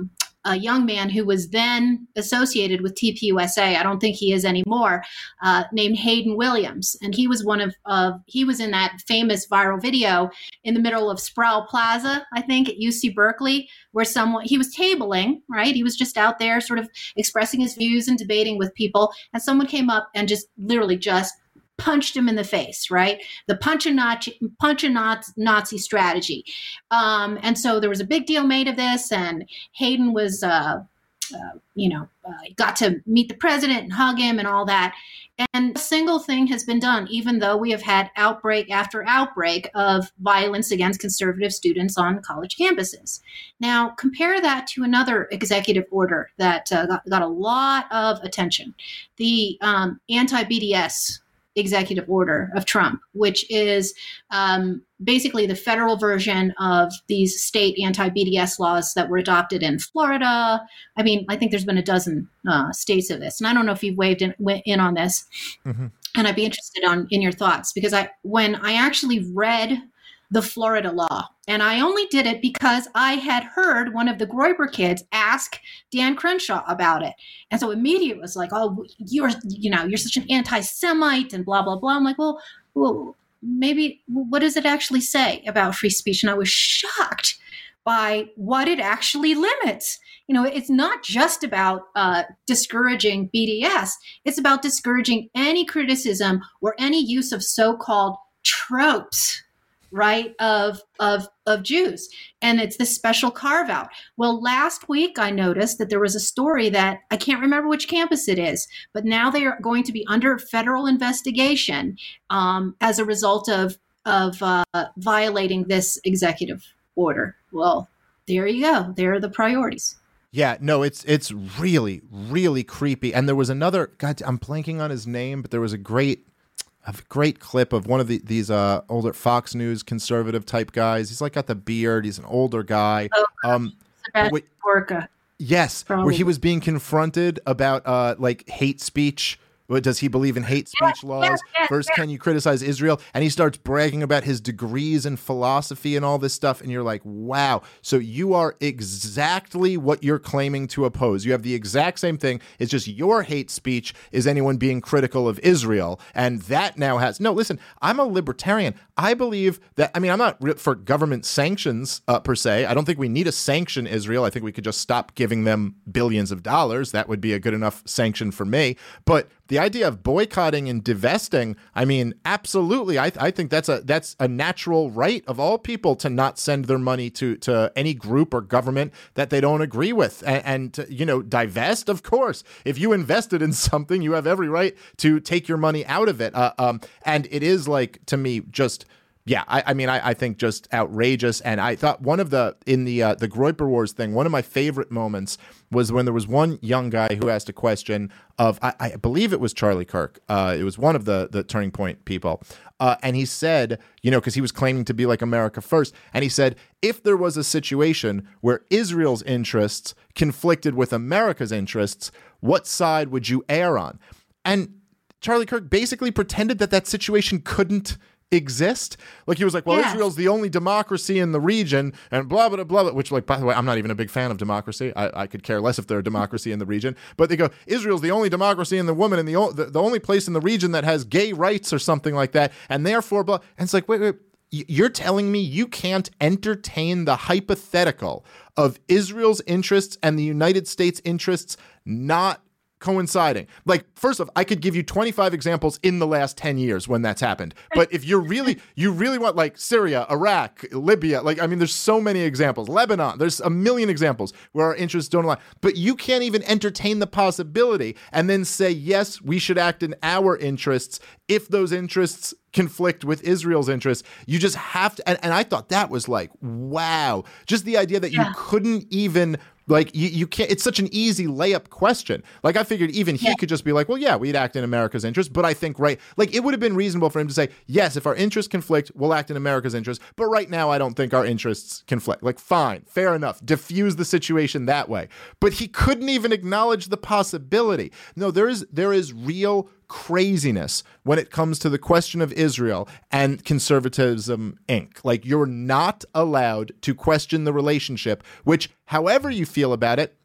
a young man who was then associated with T P U S A. I don't think he is anymore, uh, named Hayden Williams. And he was one of, of, he was in that famous viral video in the middle of Sproul Plaza, I think, at U C Berkeley, where someone, he was tabling, right? He was just out there sort of expressing his views and debating with people. And someone came up and just literally just punched him in the face, right? The punch a Nazi, punch a Nazi strategy. Um, and so there was a big deal made of this, and Hayden was, uh, uh, you know, uh, got to meet the president and hug him and all that. And a single thing has been done, even though we have had outbreak after outbreak of violence against conservative students on college campuses. Now, compare that to another executive order that uh, got, got a lot of attention, the um, anti-B D S executive order of Trump, which is um, basically the federal version of these state anti-B D S laws that were adopted in Florida. I mean, I think there's been a dozen uh, states of this, and I don't know if you've weighed in, in on this. Mm-hmm. And I'd be interested on in your thoughts, because I, when I actually read the Florida law, and I only did it because I had heard one of the Groyper kids ask Dan Crenshaw about it. And so immediately it was like, oh, you're, you know, you're such an anti-Semite and blah, blah, blah. I'm like, well, well, maybe what does it actually say about free speech? And I was shocked by what it actually limits. You know, it's not just about uh, discouraging B D S. It's about discouraging any criticism or any use of so-called tropes, right, of of of Jews. And it's this special carve out. Well, last week I noticed that there was a story that I can't remember which campus it is, but now they are going to be under federal investigation um, as a result of of uh, violating this executive order. Well, there you go. There are the priorities. Yeah, no, it's it's really, really creepy. And there was another, God, I'm blanking on his name, but there was a great a great clip of one of the, these uh, older Fox News conservative type guys. He's like got the beard. He's an older guy. Oh, um, Sebastian Gorka. Yes, Probably. Where he was being confronted about uh, like hate speech. Does he believe in hate speech yes, laws? yes, yes, First, yes. Can you criticize Israel? And he starts bragging about his degrees in philosophy and all this stuff. And you're like, wow. So you are exactly what you're claiming to oppose. You have the exact same thing. It's just your hate speech is anyone being critical of Israel. And that now has, no, listen, I'm a libertarian. I believe that, I mean, I'm not re- for government sanctions uh, per se. I don't think we need to sanction Israel. I think we could just stop giving them billions of dollars. That would be a good enough sanction for me. But the idea of boycotting and divesting, I mean, absolutely. I, I think that's a that's a natural right of all people to not send their money to, to any group or government that they don't agree with. And, and to, you know, divest, of course. If you invested in something, you have every right to take your money out of it. Uh, um, and it is like, to me, just... Yeah, I, I mean, I, I think just outrageous. And I thought one of the, in the uh, the Groyper Wars thing, one of my favorite moments was when there was one young guy who asked a question of, I, I believe it was Charlie Kirk. Uh, it was one of the, the Turning Point people. Uh, and he said, you know, because he was claiming to be like America first. And he said, if there was a situation where Israel's interests conflicted with America's interests, what side would you err on? And Charlie Kirk basically pretended that that situation couldn't exist. Like he was like, well, yeah. Israel's the only democracy in the region and blah, blah, blah, blah, which, like, by the way, I'm not even a big fan of democracy. I, I could care less if they're a democracy in the region. But they go, Israel's the only democracy in the woman and the, o- the the only place in the region that has gay rights or something like that. And therefore, blah. And it's like, wait, wait, you're telling me you can't entertain the hypothetical of Israel's interests and the United States interests not coinciding. Like, first off, I could give you twenty-five examples in the last ten years when that's happened. But if you're really, you really want like Syria, Iraq, Libya, like, I mean, there's so many examples. Lebanon, there's a million examples where our interests don't align. But you can't even entertain the possibility and then say, yes, we should act in our interests if those interests conflict with Israel's interests. You just have to, and, and I thought that was like, wow. Just the idea that you yeah. couldn't even, like, you, you can't, it's such an easy layup question. Like, I figured even he yeah. could just be like, well, yeah, we'd act in America's interest. But I think, right, like, it would have been reasonable for him to say, yes, if our interests conflict, we'll act in America's interest. But right now, I don't think our interests conflict. Like, fine, fair enough. Diffuse the situation that way. But he couldn't even acknowledge the possibility. No, there is there is real craziness when it comes to the question of Israel and conservatism, Incorporated. Like, you're not allowed to question the relationship, which, however you feel about it,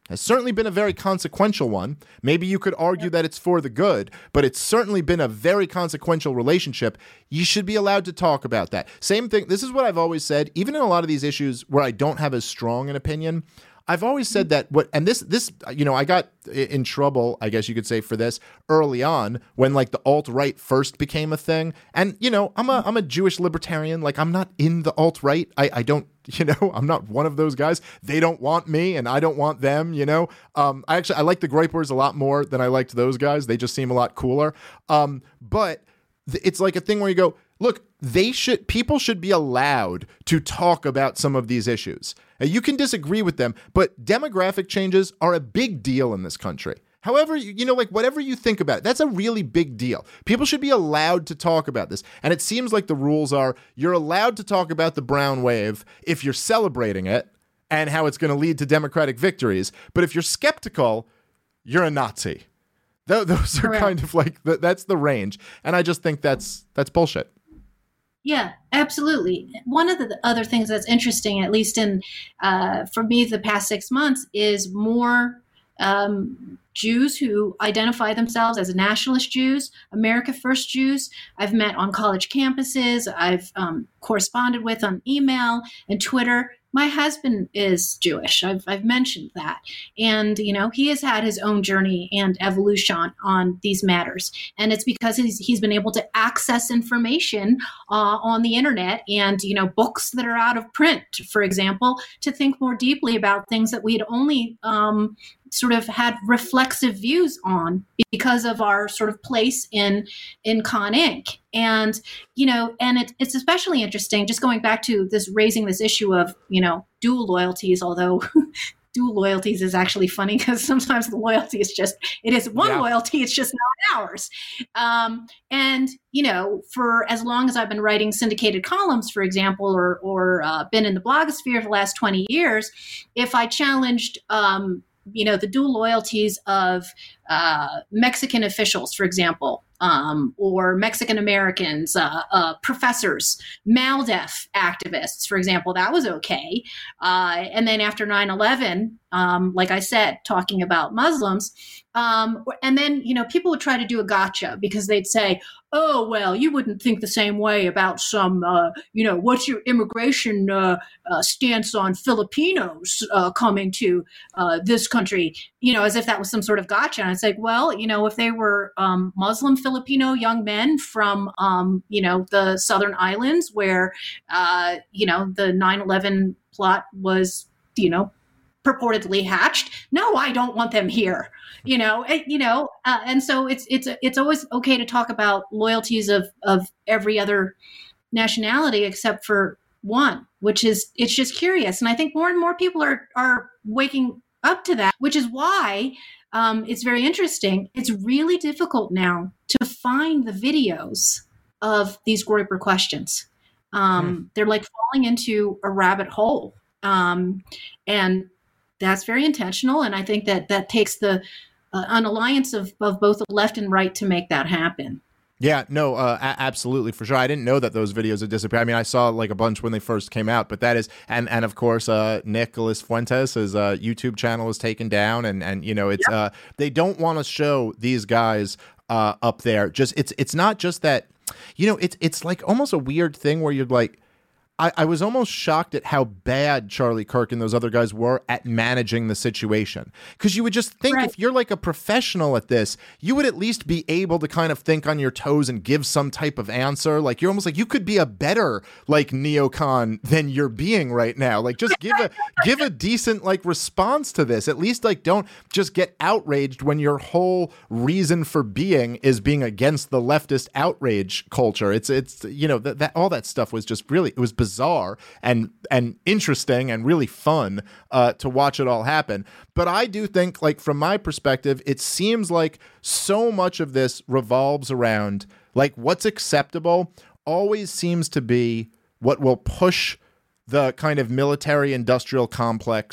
has certainly been a very consequential one. Maybe you could argue that it's for the good, but it's certainly been a very consequential relationship. You should be allowed to talk about that. Same thing. This is what I've always said, even in a lot of these issues where I don't have as strong an opinion. I've always said that what, and this, this, you know, I got in trouble, I guess you could say, for this early on when like the alt-right first became a thing. And, you know, I'm a, I'm a Jewish libertarian. Like, I'm not in the alt-right. I, I don't, you know, I'm not one of those guys. They don't want me and I don't want them, you know. Um, I actually, I like the Groypers a lot more than I liked those guys. They just seem a lot cooler. Um, but th- it's like a thing where you go, look, they should, people should be allowed to talk about some of these issues. Now, you can disagree with them, but demographic changes are a big deal in this country. However, you, you know, like whatever you think about it, that's a really big deal. People should be allowed to talk about this. And it seems like the rules are you're allowed to talk about the brown wave if you're celebrating it and how it's going to lead to democratic victories. But if you're skeptical, you're a Nazi. Th- those are Correct. kind of like, the, that's the range. And I just think that's that's bullshit. Yeah, absolutely. One of the other things that's interesting, at least in uh, for me, the past six months, is more um, Jews who identify themselves as nationalist Jews, America First Jews. I've met on college campuses. I've um, corresponded with on email and Twitter. My husband is Jewish. I've I've mentioned that. And, you know, he has had his own journey and evolution on these matters. And it's because he's, he's been able to access information uh, on the internet and, you know, books that are out of print, for example, to think more deeply about things that we had only um, sort of had reflexive views on because of our sort of place in in Con Incorporated. And, you know, and it, it's especially interesting, just going back to this, raising this issue of, you know, dual loyalties, although dual loyalties is actually funny because sometimes the loyalty is just, it is one yeah. loyalty, it's just not ours. Um, and, you know, for as long as I've been writing syndicated columns, for example, or, or uh, been in the blogosphere for the last twenty years, if I challenged, um, you know, the dual loyalties of uh, Mexican officials, for example, um, or Mexican Americans, uh, uh, professors, MALDEF activists, for example, that was okay. Uh, and then after nine eleven, um, like I said, talking about Muslims, um, and then, you know, people would try to do a gotcha because they'd say, oh, well, you wouldn't think the same way about some, uh, you know, what's your immigration uh, uh, stance on Filipinos uh, coming to uh, this country, you know, as if that was some sort of gotcha. And I'd say, well, you know, if they were um, Muslim Filipino young men from, um, you know, the Southern Islands where, uh, you know, the nine eleven plot was, you know, purportedly hatched. No, I don't want them here. You know, it, you know, uh, and so it's it's it's always okay to talk about loyalties of of every other nationality except for one, which is, it's just curious. And I think more and more people are are waking up to that, which is why um, it's very interesting. It's really difficult now to find the videos of these Groyper questions. Um, hmm. They're like falling into a rabbit hole, um, and that's very intentional. And I think that that takes the uh, an alliance of, of both the left and right to make that happen. Yeah, no, uh, a- absolutely, for sure. I didn't know that those videos had disappeared. I mean, I saw like a bunch when they first came out, but that is, and, and of course, uh, Nicholas Fuentes' uh, YouTube channel is taken down, and, and you know, it's yep. uh, they don't want to show these guys uh, up there. Just it's it's not just that, you know, it's it's like almost a weird thing where you're like, I, I was almost shocked at how bad Charlie Kirk and those other guys were at managing the situation. Because you would just think right. if you're like a professional at this, you would at least be able to kind of think on your toes and give some type of answer. Like you're almost like you could be a better like neocon than you're being right now. Like just give a give a decent like response to this. At least like don't just get outraged when your whole reason for being is being against the leftist outrage culture. It's it's you know that, that all that stuff was just really it was bizarre. bizarre and and interesting and really fun uh, to watch it all happen. But I do think, like, from my perspective, it seems like so much of this revolves around, like, what's acceptable always seems to be what will push the kind of military industrial complex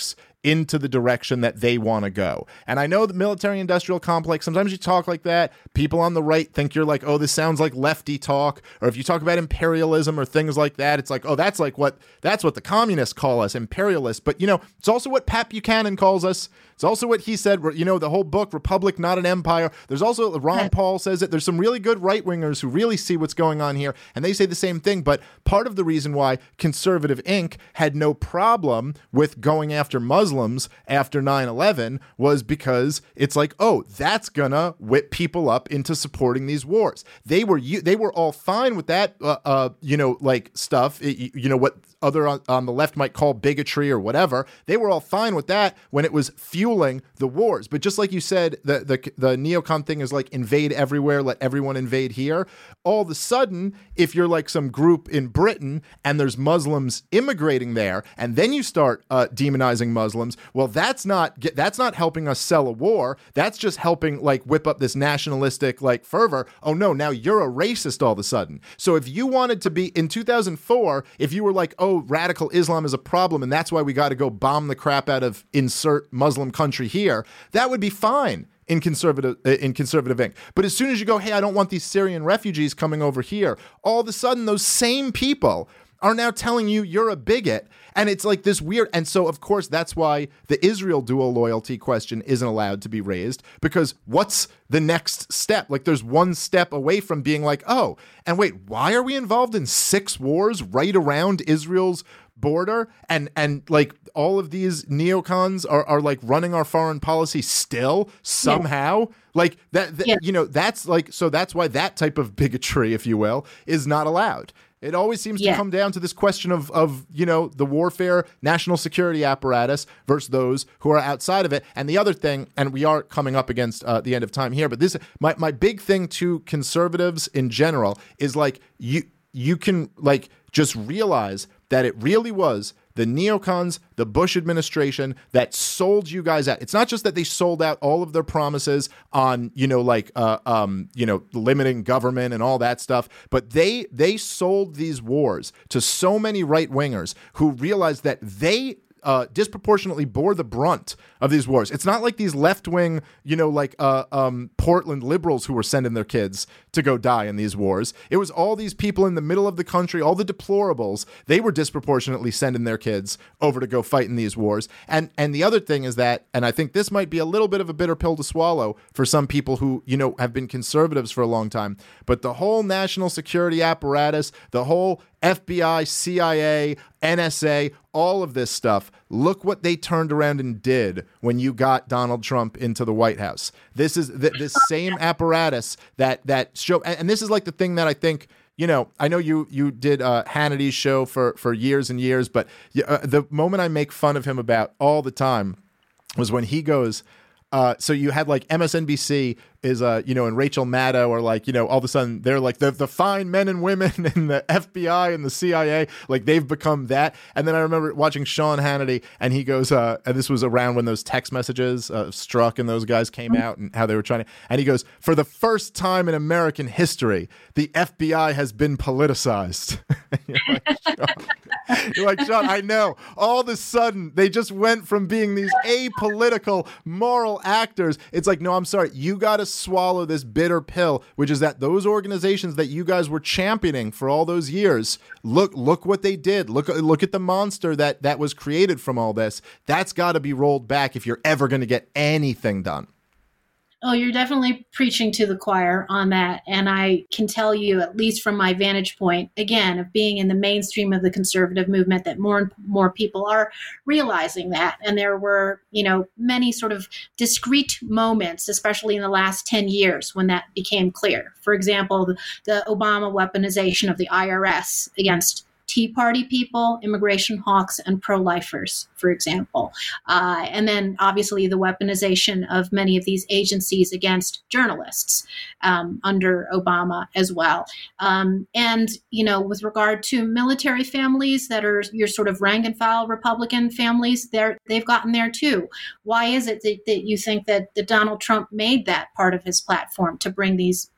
into the direction that they want to go. And I know the military industrial complex, sometimes you talk like that, people on the right think you're like, oh, this sounds like lefty talk. Or if you talk about imperialism or things like that, it's like, oh, that's like what that's what the communists call us, imperialists. But, you know, it's also what Pat Buchanan calls us. It's also what he said, you know, the whole book, Republic, Not an Empire. There's also, Ron Paul says it. There's some really good right-wingers who really see what's going on here, and they say the same thing. But part of the reason why Conservative Incorporated had no problem with going after Muslims after nine eleven was because it's like, oh, that's gonna whip people up into supporting these wars. They were they were all fine with that, uh, uh, you know, like stuff, you know, what other on, on the left might call bigotry or whatever. They were all fine with that when it was fueling the wars. But just like you said, the, the the neocon thing is like invade everywhere, let everyone invade here. All of a sudden, if you're like some group in Britain and there's Muslims immigrating there, and then you start uh, demonizing Muslims, well, that's not that's not helping us sell a war. That's just helping like whip up this nationalistic like fervor. Oh no, now you're a racist all of a sudden. So if you wanted to be in two thousand four, if you were like, oh, radical Islam is a problem and that's why we got to go bomb the crap out of insert Muslim country here, that would be fine in conservative in conservative ink. But as soon as you go, hey, I don't want these Syrian refugees coming over here, all of a sudden those same people are now telling you you're a bigot. And it's like this weird. And so, of course, that's why the Israel dual loyalty question isn't allowed to be raised, because what's the next step? Like, there's one step away from being like, oh, and wait, why are we involved in six wars right around Israel's border? And, and like, all of these neocons are, are like running our foreign policy still somehow. Yeah. Like that, that yeah. you know, that's like, so that's why that type of bigotry, if you will, is not allowed. It always seems yeah. to come down to this question of, of, you know, the warfare, national security apparatus versus those who are outside of it. And the other thing, and we are coming up against uh, the end of time here, but this, my, my big thing to conservatives in general is like, you, you can like just realize that it really was the neocons, the Bush administration that sold you guys out. It's not just that they sold out all of their promises on, you know, like, uh, um, you know, limiting government and all that stuff, but they they sold these wars to so many right wingers who realized that they Uh, disproportionately bore the brunt of these wars. It's not like these left-wing, you know, like uh, um, Portland liberals who were sending their kids to go die in these wars. It was all these people in the middle of the country, all the deplorables, they were disproportionately sending their kids over to go fight in these wars. And and the other thing is that, and I think this might be a little bit of a bitter pill to swallow for some people who, you know, have been conservatives for a long time, but the whole national security apparatus, the whole F B I, C I A, N S A, all of this stuff. Look what they turned around and did when you got Donald Trump into the White House. This is the, this same apparatus that that show, and this is like the thing that I think, you know, I know you you did uh, Hannity's show for for years and years, but uh, the moment I make fun of him about all the time was when he goes, uh, so you had like M S N B C is, uh, you know, and Rachel Maddow are like, you know, all of a sudden they're like the, the fine men and women in the F B I and the C I A, like they've become that. And then I remember watching Sean Hannity and he goes, uh, and this was around when those text messages, uh, Strzok and those guys came out and how they were trying to, and he goes, for the first time in American history, the F B I has been politicized. You're like, Sean, you're like, Sean, I know. All of a sudden they just went from being these apolitical moral actors. It's like, no, I'm sorry. You got to swallow this bitter pill, which is that those organizations that you guys were championing for all those years, look look what they did. Look look at the monster that that was created from all this. That's got to be rolled back if you're ever going to get anything done. Oh, you're definitely preaching to the choir on that. And I can tell you, at least from my vantage point, again, of being in the mainstream of the conservative movement, that more and more people are realizing that. And there were, you know, many sort of discrete moments, especially in the last ten years, when that became clear. For example, the, the Obama weaponization of the I R S against Tea Party people, immigration hawks, and pro-lifers, for example. Uh, and then obviously the weaponization of many of these agencies against journalists um, under Obama as well. Um, and, you know, with regard to military families that are your sort of rank and file Republican families, they're, they've gotten there too. Why is it that, that you think that, that Donald Trump made that part of his platform to bring these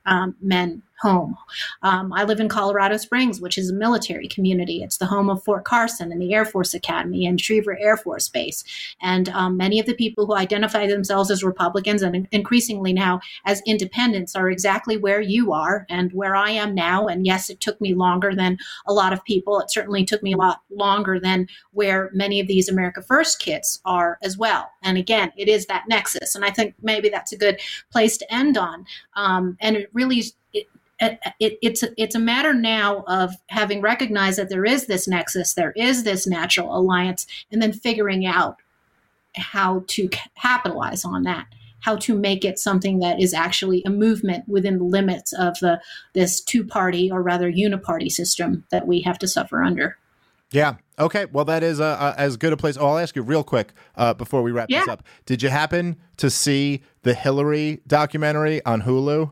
um, men home. Um, I live in Colorado Springs, which is a military community. It's the home of Fort Carson and the Air Force Academy and Schriever Air Force Base. And um, many of the people who identify themselves as Republicans and increasingly now as independents are exactly where you are and where I am now. And yes, it took me longer than a lot of people. It certainly took me a lot longer than where many of these America First kids are as well. And again, it is that nexus. And I think maybe that's a good place to end on. Um, and it really is. It, It, it's a, it's a matter now of having recognized that there is this nexus, there is this natural alliance, and then figuring out how to capitalize on that, how to make it something that is actually a movement within the limits of the this two-party or rather uniparty system that we have to suffer under. Yeah. Okay. Well, that is a, a, as good a place. Oh, I'll ask you real quick uh, before we wrap yeah. this up. Did you happen to see the Hillary documentary on Hulu?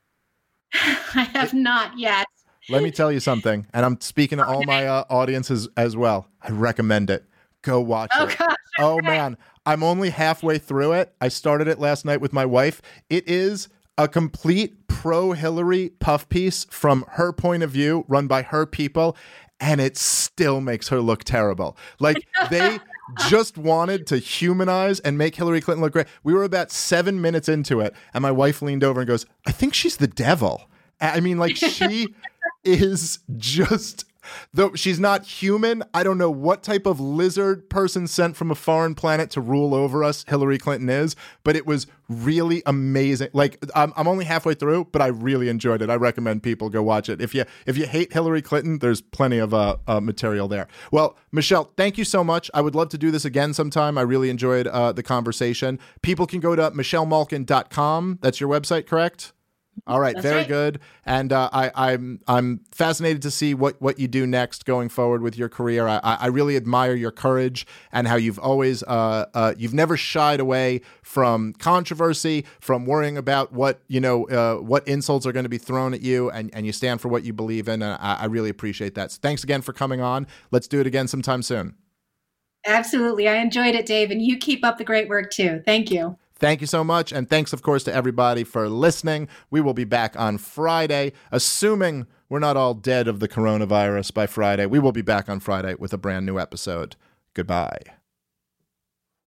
I have not yet. Let me tell you something, and I'm speaking to all my uh, audiences as well. I recommend it. Go watch oh, it. Gosh, oh, okay. man. I'm only halfway through it. I started it last night with my wife. It is a complete pro-Hillary puff piece from her point of view, run by her people, and it still makes her look terrible. Like, they just wanted to humanize and make Hillary Clinton look great. We were about seven minutes into it, and my wife leaned over and goes, I think she's the devil. I mean, like, she is just, though she's not human. I don't know what type of lizard person sent from a foreign planet to rule over us Hillary Clinton is, but it was really amazing. Like, I'm, I'm only halfway through, but I really enjoyed it. I recommend people go watch it. If you if you hate Hillary Clinton, there's plenty of uh, uh, material there. Well, Michelle, thank you so much. I would love to do this again sometime. I really enjoyed uh, the conversation. People can go to michelle malkin dot com. That's your website, correct? All right, That's very right. good. And uh, I, I'm I'm fascinated to see what, what you do next going forward with your career. I, I really admire your courage and how you've always uh, uh, you've never shied away from controversy, from worrying about what you know uh, what insults are going to be thrown at you, and, and you stand for what you believe in. And I, I really appreciate that. So thanks again for coming on. Let's do it again sometime soon. Absolutely, I enjoyed it, Dave, and you keep up the great work too. Thank you. Thank you so much. And thanks, of course, to everybody for listening. We will be back on Friday, assuming we're not all dead of the coronavirus by Friday. We will be back on Friday with a brand new episode. Goodbye.